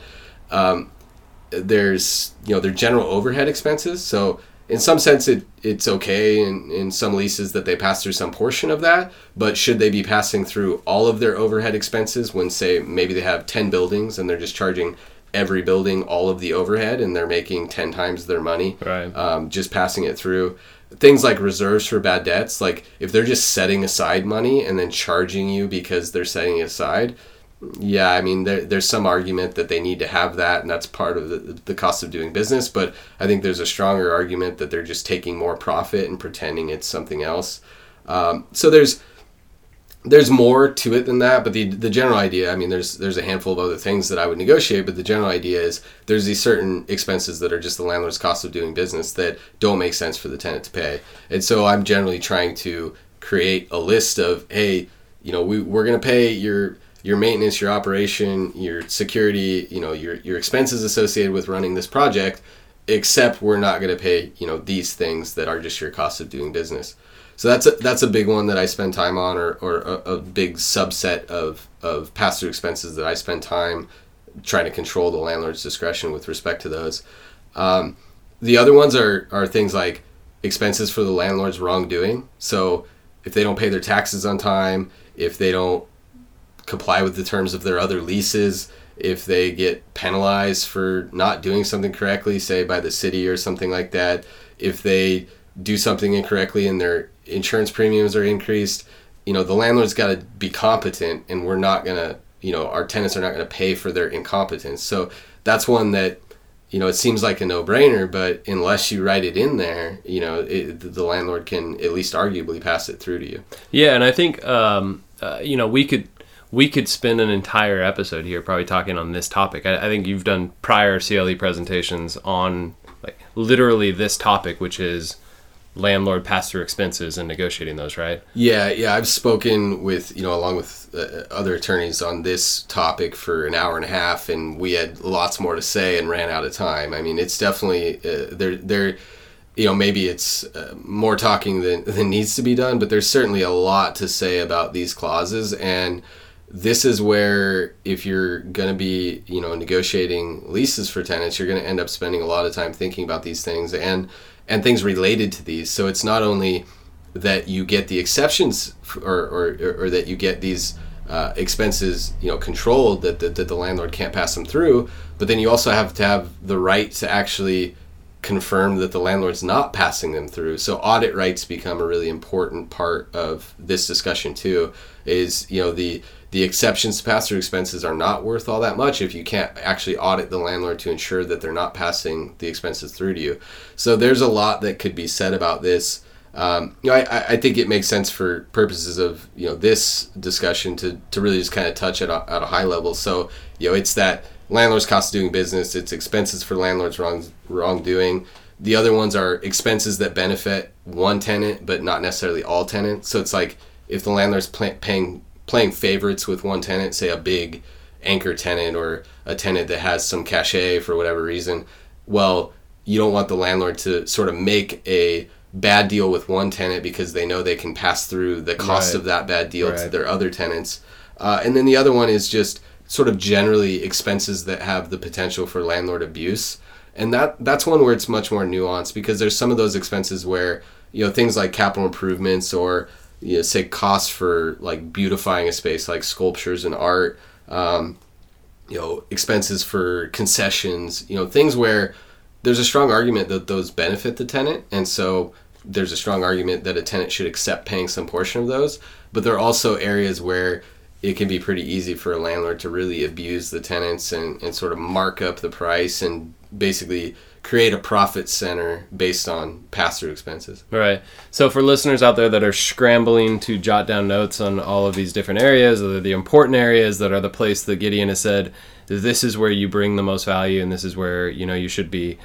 Speaker 3: There's, their general overhead expenses. So in some sense, it's okay in some leases that they pass through some portion of that, but should they be passing through all of their overhead expenses when, say, maybe they have 10 buildings and they're just charging every building all of the overhead and they're making 10 times their money, right? Just passing it through. Things like reserves for bad debts, like if they're just setting aside money and then charging you because they're setting it aside, yeah, I mean, there's some argument that they need to have that, and that's part of the cost of doing business, but I think there's a stronger argument that they're just taking more profit and pretending it's something else. So there's more to it than that, but the general idea, I mean, there's a handful of other things that I would negotiate, but the general idea is there's these certain expenses that are just the landlord's cost of doing business that don't make sense for the tenant to pay. And so I'm generally trying to create a list of, hey, we're going to pay your maintenance, your operation, your security, your expenses associated with running this project, except we're not going to pay, these things that are just your cost of doing business. So that's a big one that I spend time on, or a big subset of pass-through expenses that I spend time trying to control the landlord's discretion with respect to those. The other ones are things like expenses for the landlord's wrongdoing. So if they don't pay their taxes on time, if they don't comply with the terms of their other leases, if they get penalized for not doing something correctly, say by the city or something like that, if they do something incorrectly and their insurance premiums are increased, the landlord's got to be competent, and we're not going to, our tenants are not going to pay for their incompetence. So that's one that, it seems like a no-brainer, but unless you write it in there, the landlord can at least arguably pass it through to you.
Speaker 1: Yeah, and I think, we could spend an entire episode here probably talking on this topic. I think you've done prior CLE presentations on like literally this topic, which is landlord pass-through expenses and negotiating those, right?
Speaker 3: Yeah. I've spoken with, along with other attorneys on this topic for an hour and a half, and we had lots more to say and ran out of time. I mean, it's definitely, maybe it's more talking than needs to be done, but there's certainly a lot to say about these clauses. And this is where, if you're going to be, negotiating leases for tenants, you're going to end up spending a lot of time thinking about these things and things related to these. So it's not only that you get the exceptions or that you get these expenses, controlled, that the landlord can't pass them through, but then you also have to have the right to actually confirm that the landlord's not passing them through. So audit rights become a really important part of this discussion too. Is the exceptions to pass-through expenses are not worth all that much if you can't actually audit the landlord to ensure that they're not passing the expenses through to you. So there's a lot that could be said about this. I think it makes sense for purposes of this discussion to really just kind of touch at a high level. So it's that landlord's cost of doing business, it's expenses for landlord's wrongdoing. The other ones are expenses that benefit one tenant but not necessarily all tenants. So it's like if the landlord's playing favorites with one tenant, say a big anchor tenant or a tenant that has some cachet for whatever reason, well, you don't want the landlord to sort of make a bad deal with one tenant because they know they can pass through the cost of that bad deal to their other tenants. And then the other one is just sort of generally expenses that have the potential for landlord abuse. And that's one where it's much more nuanced, because there's some of those expenses where, things like capital improvements or, say costs for like beautifying a space like sculptures and art, expenses for concessions, things where there's a strong argument that those benefit the tenant. And so there's a strong argument that a tenant should accept paying some portion of those. But there are also areas where it can be pretty easy for a landlord to really abuse the tenants and sort of mark up the price and basically create a profit center based on pass-through expenses.
Speaker 1: Right. So for listeners out there that are scrambling to jot down notes on all of these different areas, or the important areas that are the place that Gideon has said, this is where you bring the most value, and this is where you should be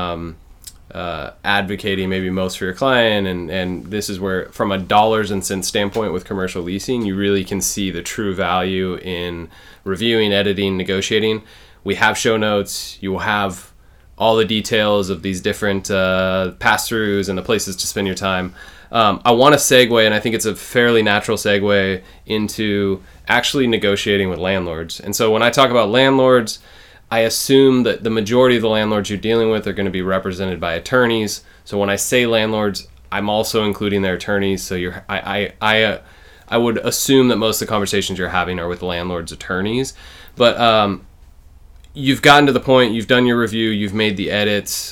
Speaker 1: advocating maybe most for your client, and this is where, from a dollars and cents standpoint with commercial leasing, you really can see the true value in reviewing, editing, negotiating. We have show notes. You will have all the details of these different pass-throughs and the places to spend your time. I want to segue, and I think it's a fairly natural segue into actually negotiating with landlords. And so when I talk about landlords, I assume that the majority of the landlords you're dealing with are going to be represented by attorneys. So when I say landlords, I'm also including their attorneys. So I would assume that most of the conversations you're having are with landlords' attorneys. But you've gotten to the point, you've done your review, you've made the edits.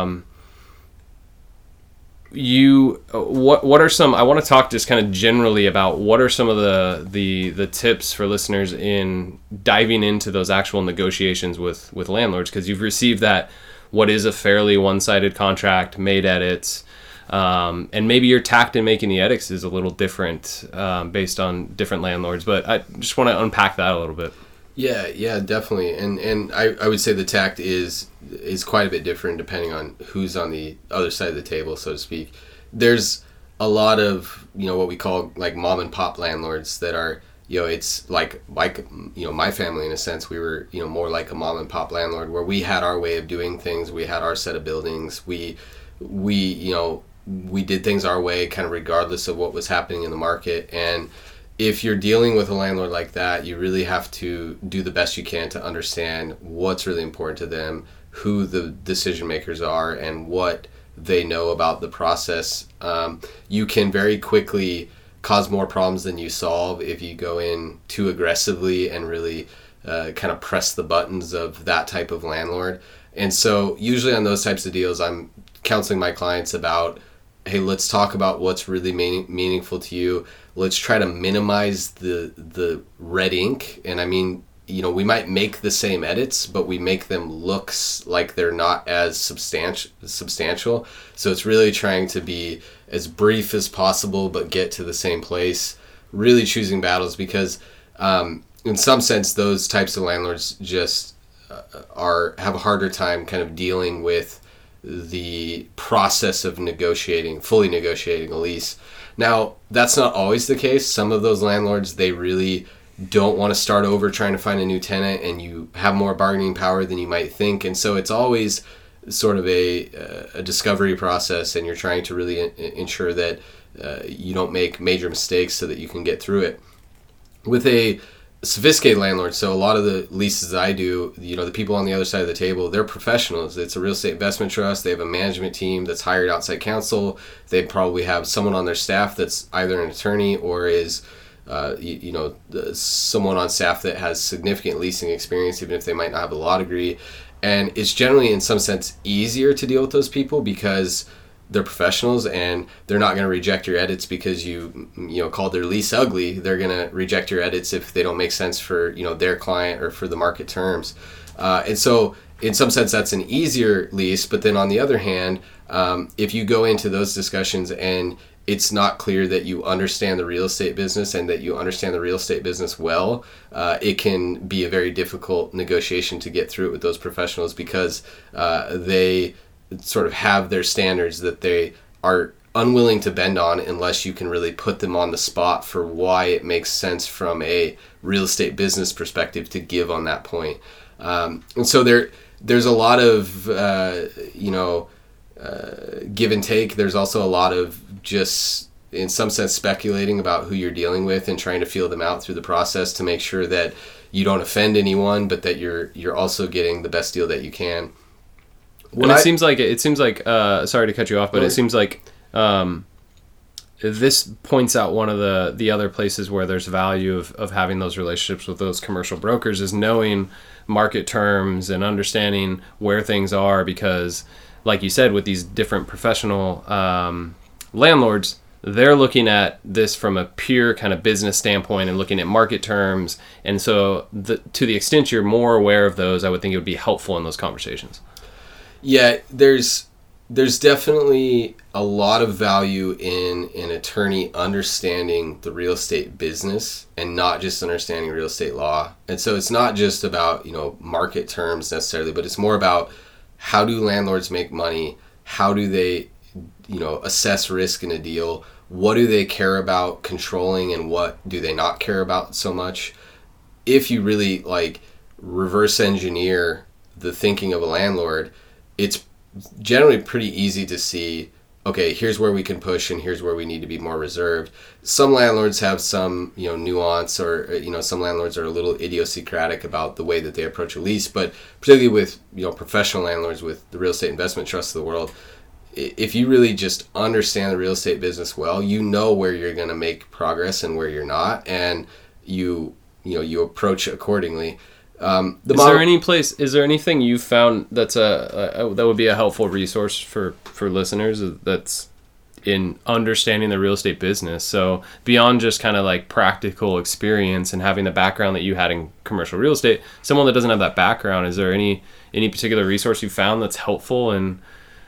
Speaker 1: What are some, I want to talk just kind of generally about what are some of the tips for listeners in diving into those actual negotiations with landlords, because you've received that, what is a fairly one-sided contract, made edits, and maybe your tact in making the edits is a little different based on different landlords, but I just want to unpack that a little bit.
Speaker 3: Yeah, definitely. And I would say the tact is quite a bit different depending on who's on the other side of the table, so to speak. There's a lot of, what we call like mom and pop landlords that are, it's like my family in a sense. We were, more like a mom and pop landlord where we had our way of doing things. We had our set of buildings. We did things our way kind of regardless of what was happening in the market. And if you're dealing with a landlord like that, you really have to do the best you can to understand what's really important to them, who the decision makers are, and what they know about the process. You can very quickly cause more problems than you solve if you go in too aggressively and really kind of press the buttons of that type of landlord. And so usually on those types of deals, I'm counseling my clients about, hey, let's talk about what's really meaningful to you. Let's try to minimize the red ink. And I mean, we might make the same edits, but we make them look like they're not as substantial. So it's really trying to be as brief as possible, but get to the same place. Really choosing battles, because in some sense, those types of landlords just have a harder time kind of dealing with the process of fully negotiating a lease. Now, that's not always the case. Some of those landlords, they really don't want to start over trying to find a new tenant, and you have more bargaining power than you might think. And so it's always sort of a discovery process, and you're trying to really ensure that you don't make major mistakes so that you can get through it. With a sophisticated landlord, so a lot of the leases that I do, the people on the other side of the table, they're professionals. It's a real estate investment trust. They have a management team that's hired outside counsel. They probably have someone on their staff that's either an attorney or is someone on staff that has significant leasing experience, even if they might not have a law degree. And it's generally, in some sense, easier to deal with those people because they're professionals, and they're not going to reject your edits because you called their lease ugly. They're going to reject your edits if they don't make sense for their client or for the market terms. And so in some sense that's an easier lease. But then on the other hand, if you go into those discussions and it's not clear that you understand the real estate business and that you understand the real estate business well, it can be a very difficult negotiation to get through it with those professionals because they sort of have their standards that they are unwilling to bend on unless you can really put them on the spot for why it makes sense from a real estate business perspective to give on that point. And so there's a lot of give and take. There's also a lot of just, in some sense, speculating about who you're dealing with and trying to feel them out through the process to make sure that you don't offend anyone, but that you're also getting the best deal that you can.
Speaker 1: And it seems like sorry to cut you off, but it seems like this points out one of the other places where there's value of having those relationships with those commercial brokers is knowing market terms and understanding where things are, because like you said, with these different professional landlords, they're looking at this from a pure kind of business standpoint and looking at market terms. And so to the extent you're more aware of those, I would think it would be helpful in those conversations.
Speaker 3: Yeah, there's definitely a lot of value in an attorney understanding the real estate business and not just understanding real estate law. And so it's not just about, market terms necessarily, but it's more about how do landlords make money? How do they, assess risk in a deal? What do they care about controlling and what do they not care about so much? If you really reverse engineer the thinking of a landlord, it's generally pretty easy to see, okay, here's where we can push and here's where we need to be more reserved. Some landlords have some, nuance, or, some landlords are a little idiosyncratic about the way that they approach a lease, but particularly with, professional landlords with the real estate investment trusts of the world, if you really just understand the real estate business well, where you're going to make progress and where you're not, and you approach accordingly. Is there anything you found that's that would be a helpful resource for listeners that's in understanding the real estate business? So beyond just kind of practical experience and having the background that you had in commercial real estate, someone that doesn't have that background, is there any particular resource you found that's helpful in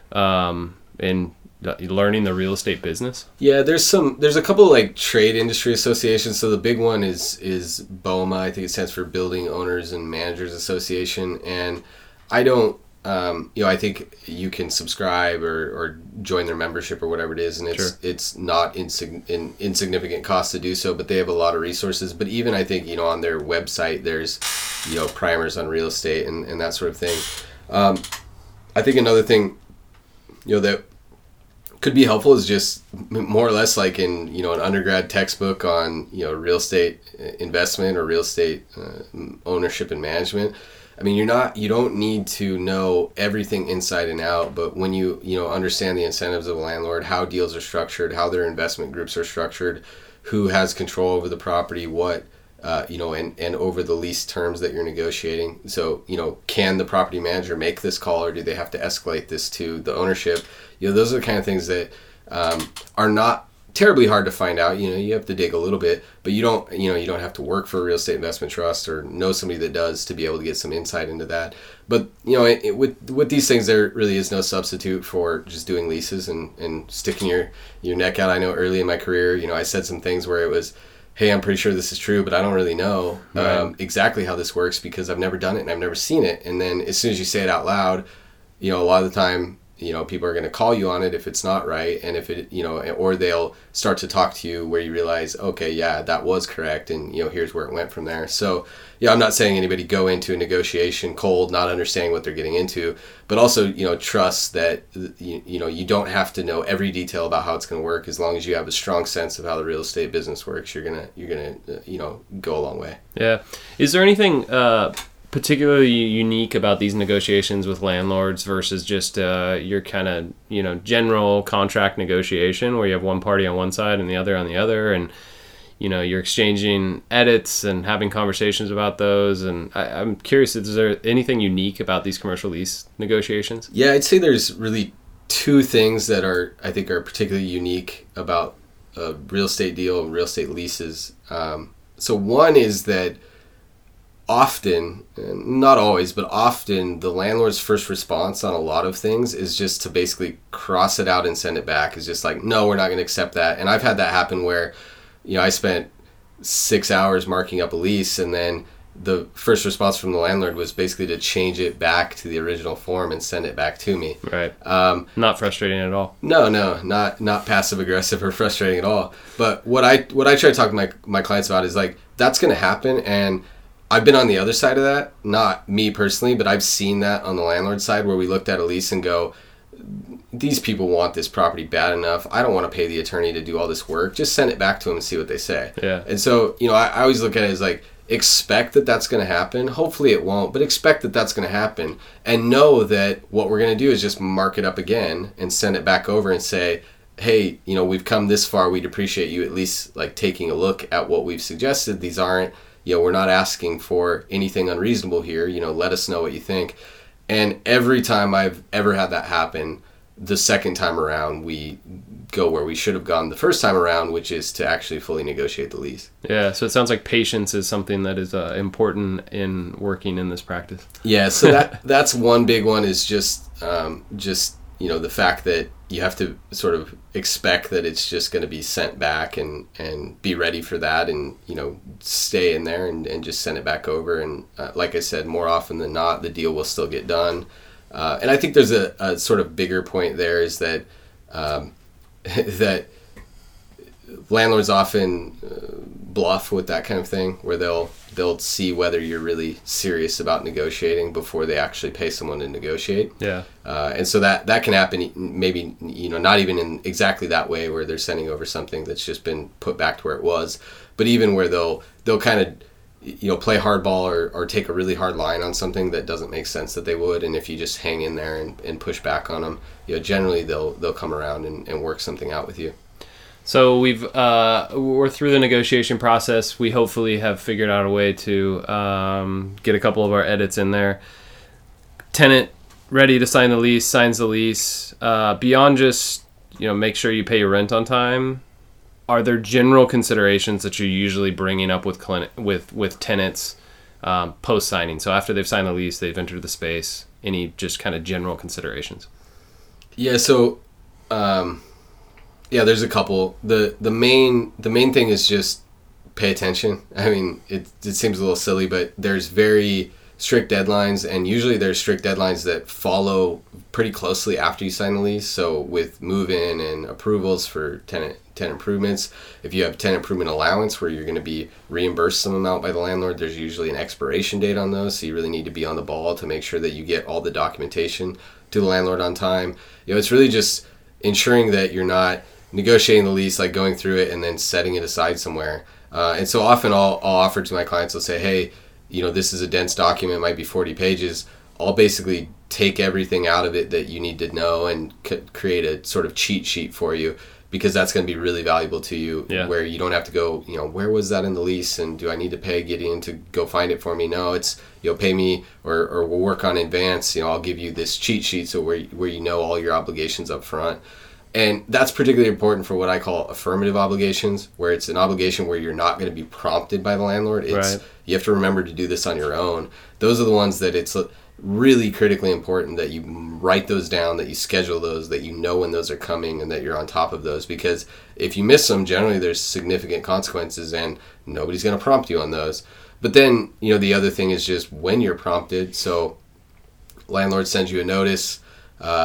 Speaker 3: learning the real estate business? Yeah, there's a couple trade industry associations. So the big one is BOMA. I think it stands for Building Owners and Managers Association. And I don't, I think you can subscribe or join their membership or whatever it is. And it's not insignificant cost to do so, but they have a lot of resources. But even I think, on their website, there's, primers on real estate and that sort of thing. I think another thing, that could be helpful is just more or less like in, an undergrad textbook on, real estate investment or real estate ownership and management. I mean, you don't need to know everything inside and out, but when you understand the incentives of a landlord, how deals are structured, how their investment groups are structured, who has control over the property, what, and over the lease terms that you're negotiating. So, can the property manager make this call, or do they have to escalate this to the ownership? Those are the kind of things that are not terribly hard to find out. You have to dig a little bit, but you don't have to work for a real estate investment trust or know somebody that does to be able to get some insight into that. But, with these things, there really is no substitute for just doing leases and sticking your neck out. I know early in my career, I said some things where it was, hey, I'm pretty sure this is true, but I don't really know exactly how this works because I've never done it and I've never seen it. And then as soon as you say it out loud, a lot of the time, people are going to call you on it if it's not right, and if it, or they'll start to talk to you where you realize, okay, yeah, that was correct, and here's where it went from there. So I'm not saying anybody go into a negotiation cold, not understanding what they're getting into, but also trust that you don't have to know every detail about how it's going to work. As long as you have a strong sense of how the real estate business works, you're gonna go a long way.
Speaker 1: Yeah. Is there anything particularly unique about these negotiations with landlords versus just your kind of general contract negotiation where you have one party on one side and the other on the other, and you're exchanging edits and having conversations about those? And I'm curious, is there anything unique about these commercial lease negotiations?
Speaker 3: Yeah, I'd say there's really two things that I think are particularly unique about a real estate deal and real estate leases. So one is that often, not always, but often, the landlord's first response on a lot of things is just to basically cross it out and send it back. It's just like, no, we're not going to accept that. And I've had that happen where, I spent 6 hours marking up a lease, and then the first response from the landlord was basically to change it back to the original form and send it back to me.
Speaker 1: Right. Not frustrating at all.
Speaker 3: No, not passive aggressive or frustrating at all. But what I try to talk to my clients about is like, that's going to happen, and I've been on the other side of that, not me personally, but I've seen that on the landlord side where we looked at a lease and go, these people want this property bad enough. I don't want to pay the attorney to do all this work. Just send it back to them and see what they say.
Speaker 1: Yeah.
Speaker 3: And so, I always look at it as like, expect that that's going to happen. Hopefully it won't, but expect that that's going to happen. And know that what we're going to do is just mark it up again and send it back over and say, hey, we've come this far. We'd appreciate you at least like taking a look at what we've suggested. These aren't, we're not asking for anything unreasonable here. Let us know what you think. And every time I've ever had that happen, the second time around, we go where we should have gone the first time around, which is to actually fully negotiate the lease.
Speaker 1: Yeah, so it sounds like patience is something that is important in working in this practice.
Speaker 3: Yeah, so that's one big one, is just the fact that you have to sort of expect that it's just going to be sent back, and be ready for that, and stay in there and just send it back over. And like I said, more often than not, the deal will still get done. And I think there's a sort of bigger point there, is that that landlords often bluff with that kind of thing, where they'll see whether you're really serious about negotiating before they actually pay someone to negotiate.
Speaker 1: Yeah.
Speaker 3: And so that can happen, maybe, not even in exactly that way where they're sending over something that's just been put back to where it was, but even where they'll kind of play hardball or take a really hard line on something that doesn't make sense that they would. And if you just hang in there and push back on them, generally they'll come around and work something out with you.
Speaker 1: So we're through the negotiation process. We hopefully have figured out a way to get a couple of our edits in there. Tenant ready to sign the lease, signs the lease. Beyond just make sure you pay your rent on time, are there general considerations that you're usually bringing up with tenants post signing? So after they've signed the lease, they've entered the space. Any just kind of general considerations?
Speaker 3: Yeah. So. Yeah, there's a couple. The main thing is just pay attention. I mean, it seems a little silly, but there's very strict deadlines, and usually there's strict deadlines that follow pretty closely after you sign the lease. So with move-in and approvals for tenant improvements, if you have tenant improvement allowance where you're going to be reimbursed some amount by the landlord, there's usually an expiration date on those. So you really need to be on the ball to make sure that you get all the documentation to the landlord on time. It's really just ensuring that you're not negotiating the lease, like going through it and then setting it aside somewhere. And so often I'll offer to my clients, I'll say, hey, this is a dense document, it might be 40 pages. I'll basically take everything out of it that you need to know and create a sort of cheat sheet for you, because that's going to be really valuable to you. Yeah. Where you don't have to go, where was that in the lease, and do I need to pay Gideon to go find it for me? No, it's, pay me or we'll work on advance. I'll give you this cheat sheet so where you know all your obligations up front. And that's particularly important for what I call affirmative obligations, where it's an obligation where you're not going to be prompted by the landlord. It's right. You have to remember to do this on your own. Those are the ones that it's really critically important that you write those down, that you schedule those, that you know when those are coming, and that you're on top of those. Because if you miss them, generally there's significant consequences, and nobody's going to prompt you on those. But then, the other thing is just when you're prompted. So landlord sends you a notice,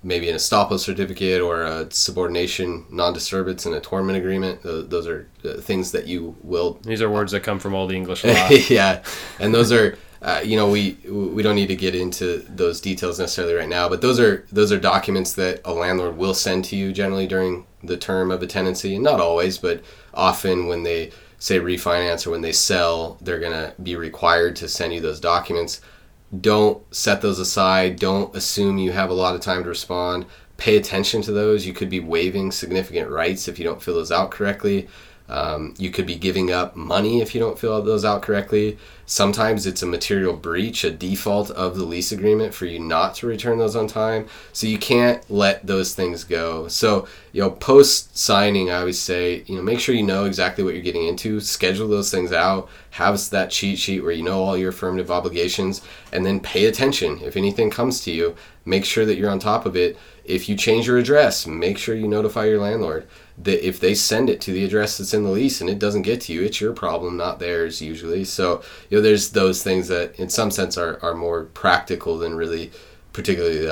Speaker 3: maybe an estoppel certificate or a subordination non-disturbance and a torment agreement. Those are things that you will...
Speaker 1: These are words that come from Old English law.
Speaker 3: Yeah, and those are, we don't need to get into those details necessarily right now, but those are documents that a landlord will send to you generally during the term of a tenancy, and not always, but often when they say refinance or when they sell, they're going to be required to send you those documents. Don't set those aside. Don't assume you have a lot of time to respond. Pay attention to those. You could be waiving significant rights if you don't fill those out correctly. You could be giving up money if you don't fill those out correctly. Sometimes it's a material breach, a default of the lease agreement for you not to return those on time. So you can't let those things go. So, post signing, I always say, make sure you know exactly what you're getting into. Schedule those things out. Have that cheat sheet where you know all your affirmative obligations, and then pay attention. If anything comes to you, make sure that you're on top of it. If you change your address, make sure you notify your landlord. That if they send it to the address that's in the lease and it doesn't get to you, it's your problem, not theirs usually. So, there's those things that in some sense are more practical than really particularly,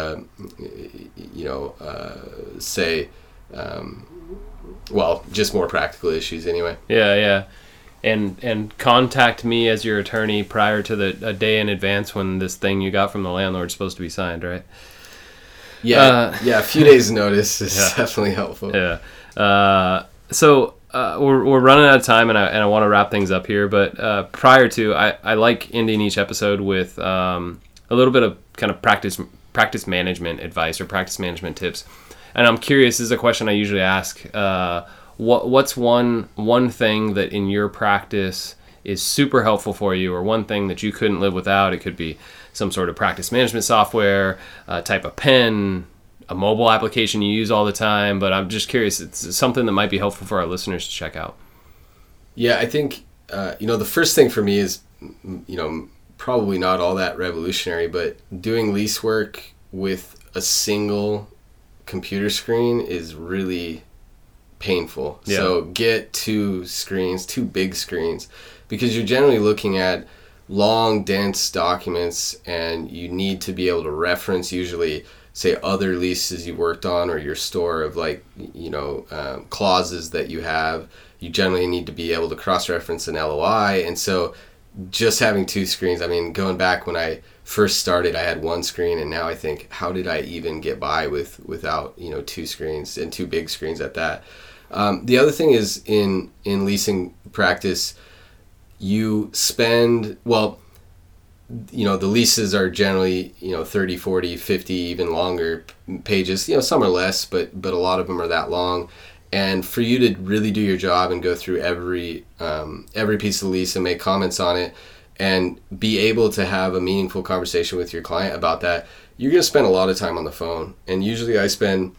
Speaker 3: just more practical issues anyway.
Speaker 1: Yeah. And contact me as your attorney prior to a day in advance when this thing you got from the landlord is supposed to be signed, right?
Speaker 3: Yeah, a few days notice is definitely helpful.
Speaker 1: Yeah. So we're running out of time, and I want to wrap things up here. But prior to, I like ending each episode with a little bit of kind of practice management advice or practice management tips. And I'm curious. This is a question I usually ask. What's one thing that in your practice is super helpful for you, or one thing that you couldn't live without? It could be some sort of practice management software, type of pen, a mobile application you use all the time, but I'm just curious. It's something that might be helpful for our listeners to check out.
Speaker 3: Yeah, I think, the first thing for me is, probably not all that revolutionary, but doing lease work with a single computer screen is really painful. Yeah. So get two big screens, because you're generally looking at long, dense documents, and you need to be able to reference usually, say, other leases you worked on, or your store of clauses that you have. You generally need to be able to cross-reference an LOI, and so just having two screens, going back when I first started, I had one screen, and now I think, how did I even get by without two screens, and two big screens at that? The other thing is in leasing practice, you spend, the leases are generally, 30, 40, 50, even longer pages. Some are less, but a lot of them are that long. And for you to really do your job and go through every piece of the lease and make comments on it and be able to have a meaningful conversation with your client about that, you're going to spend a lot of time on the phone. And usually I spend,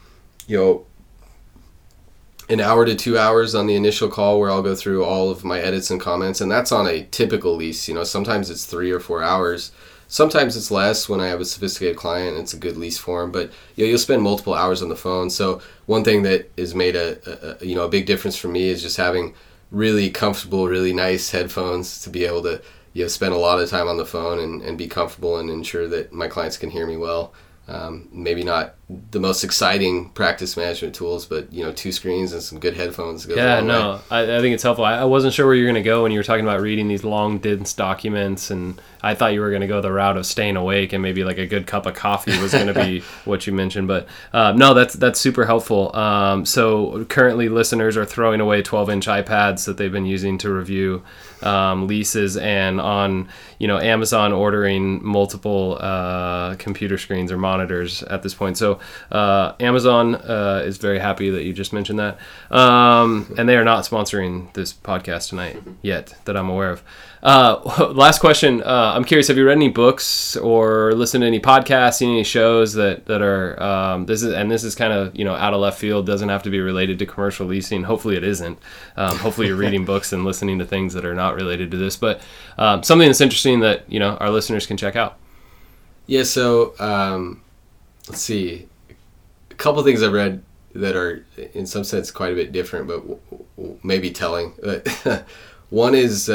Speaker 3: an hour to 2 hours on the initial call where I'll go through all of my edits and comments, and that's on a typical lease. Sometimes it's 3 or 4 hours. Sometimes it's less when I have a sophisticated client and it's a good lease form, but you'll spend multiple hours on the phone. So one thing that has made a big difference for me is just having really comfortable, really nice headphones to be able to spend a lot of time on the phone and be comfortable and ensure that my clients can hear me well. Maybe not the most exciting practice management tools, but two screens and some good headphones goes a long way.
Speaker 1: I think it's helpful. I wasn't sure where you were going to go when you were talking about reading these long, dense documents, and I thought you were going to go the route of staying awake and maybe like a good cup of coffee was going to be what you mentioned. But no, that's super helpful. So currently, listeners are throwing away 12-inch iPads that they've been using to review leases, and on Amazon ordering multiple computer screens or monitors at this point. So Amazon is very happy that you just mentioned that, and they are not sponsoring this podcast tonight yet that I'm aware of. Last question. I'm curious, have you read any books or listened to any podcasts, seen any shows that are this is kind of out of left field, doesn't have to be related to commercial leasing. Hopefully it isn't. Hopefully you're reading books and listening to things that are not related to this, but something that's interesting that our listeners can check out.
Speaker 3: Yeah, so let's see, a couple things I've read that are in some sense quite a bit different, but maybe telling. One is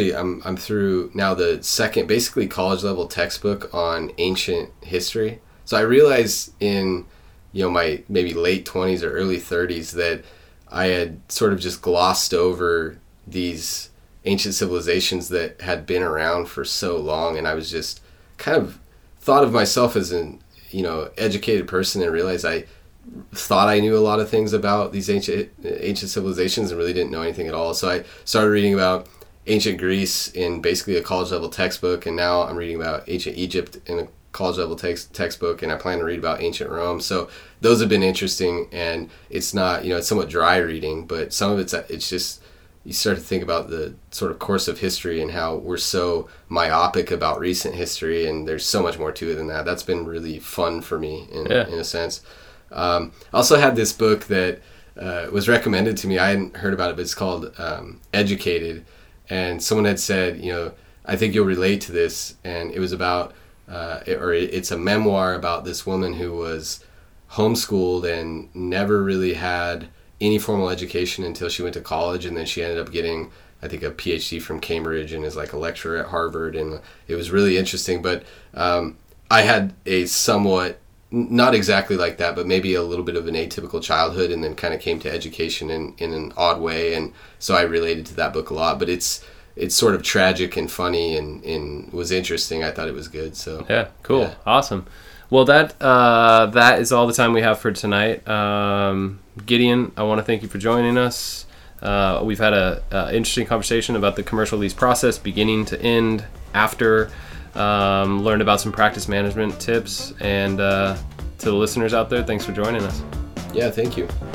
Speaker 3: I'm through now the second basically college level textbook on ancient history. So I realized in, my maybe late 20s or early 30s that I had sort of just glossed over these ancient civilizations that had been around for so long, and I was just kind of thought of myself as an educated person, and realized I thought I knew a lot of things about these ancient civilizations and really didn't know anything at all. So I started reading about ancient Greece in basically a college level textbook, and now I'm reading about ancient Egypt in a college level textbook, and I plan to read about ancient Rome. So those have been interesting, and it's not, it's somewhat dry reading, but some of it's just, you start to think about the sort of course of history and how we're so myopic about recent history, and there's so much more to it than that. That's been really fun for me in a sense. I also had this book that was recommended to me. I hadn't heard about it, but it's called Educated, and someone had said, I think you'll relate to this, and it was about it's a memoir about this woman who was homeschooled and never really had any formal education until she went to college, and then she ended up getting, I think, a PhD from Cambridge and is like a lecturer at Harvard, and it was really interesting. But I had a somewhat, not exactly like that, but maybe a little bit of an atypical childhood, and then kind of came to education in an odd way, and so I related to that book a lot. But it's sort of tragic and funny and was interesting. I thought it was good. So
Speaker 1: yeah, cool, yeah. Awesome. Well, that is all the time we have for tonight. Gideon, I want to thank you for joining us. We've had a interesting conversation about the commercial lease process, beginning to end, after. Learned about some practice management tips, and to the listeners out there, thanks for joining us.
Speaker 3: Yeah, thank you.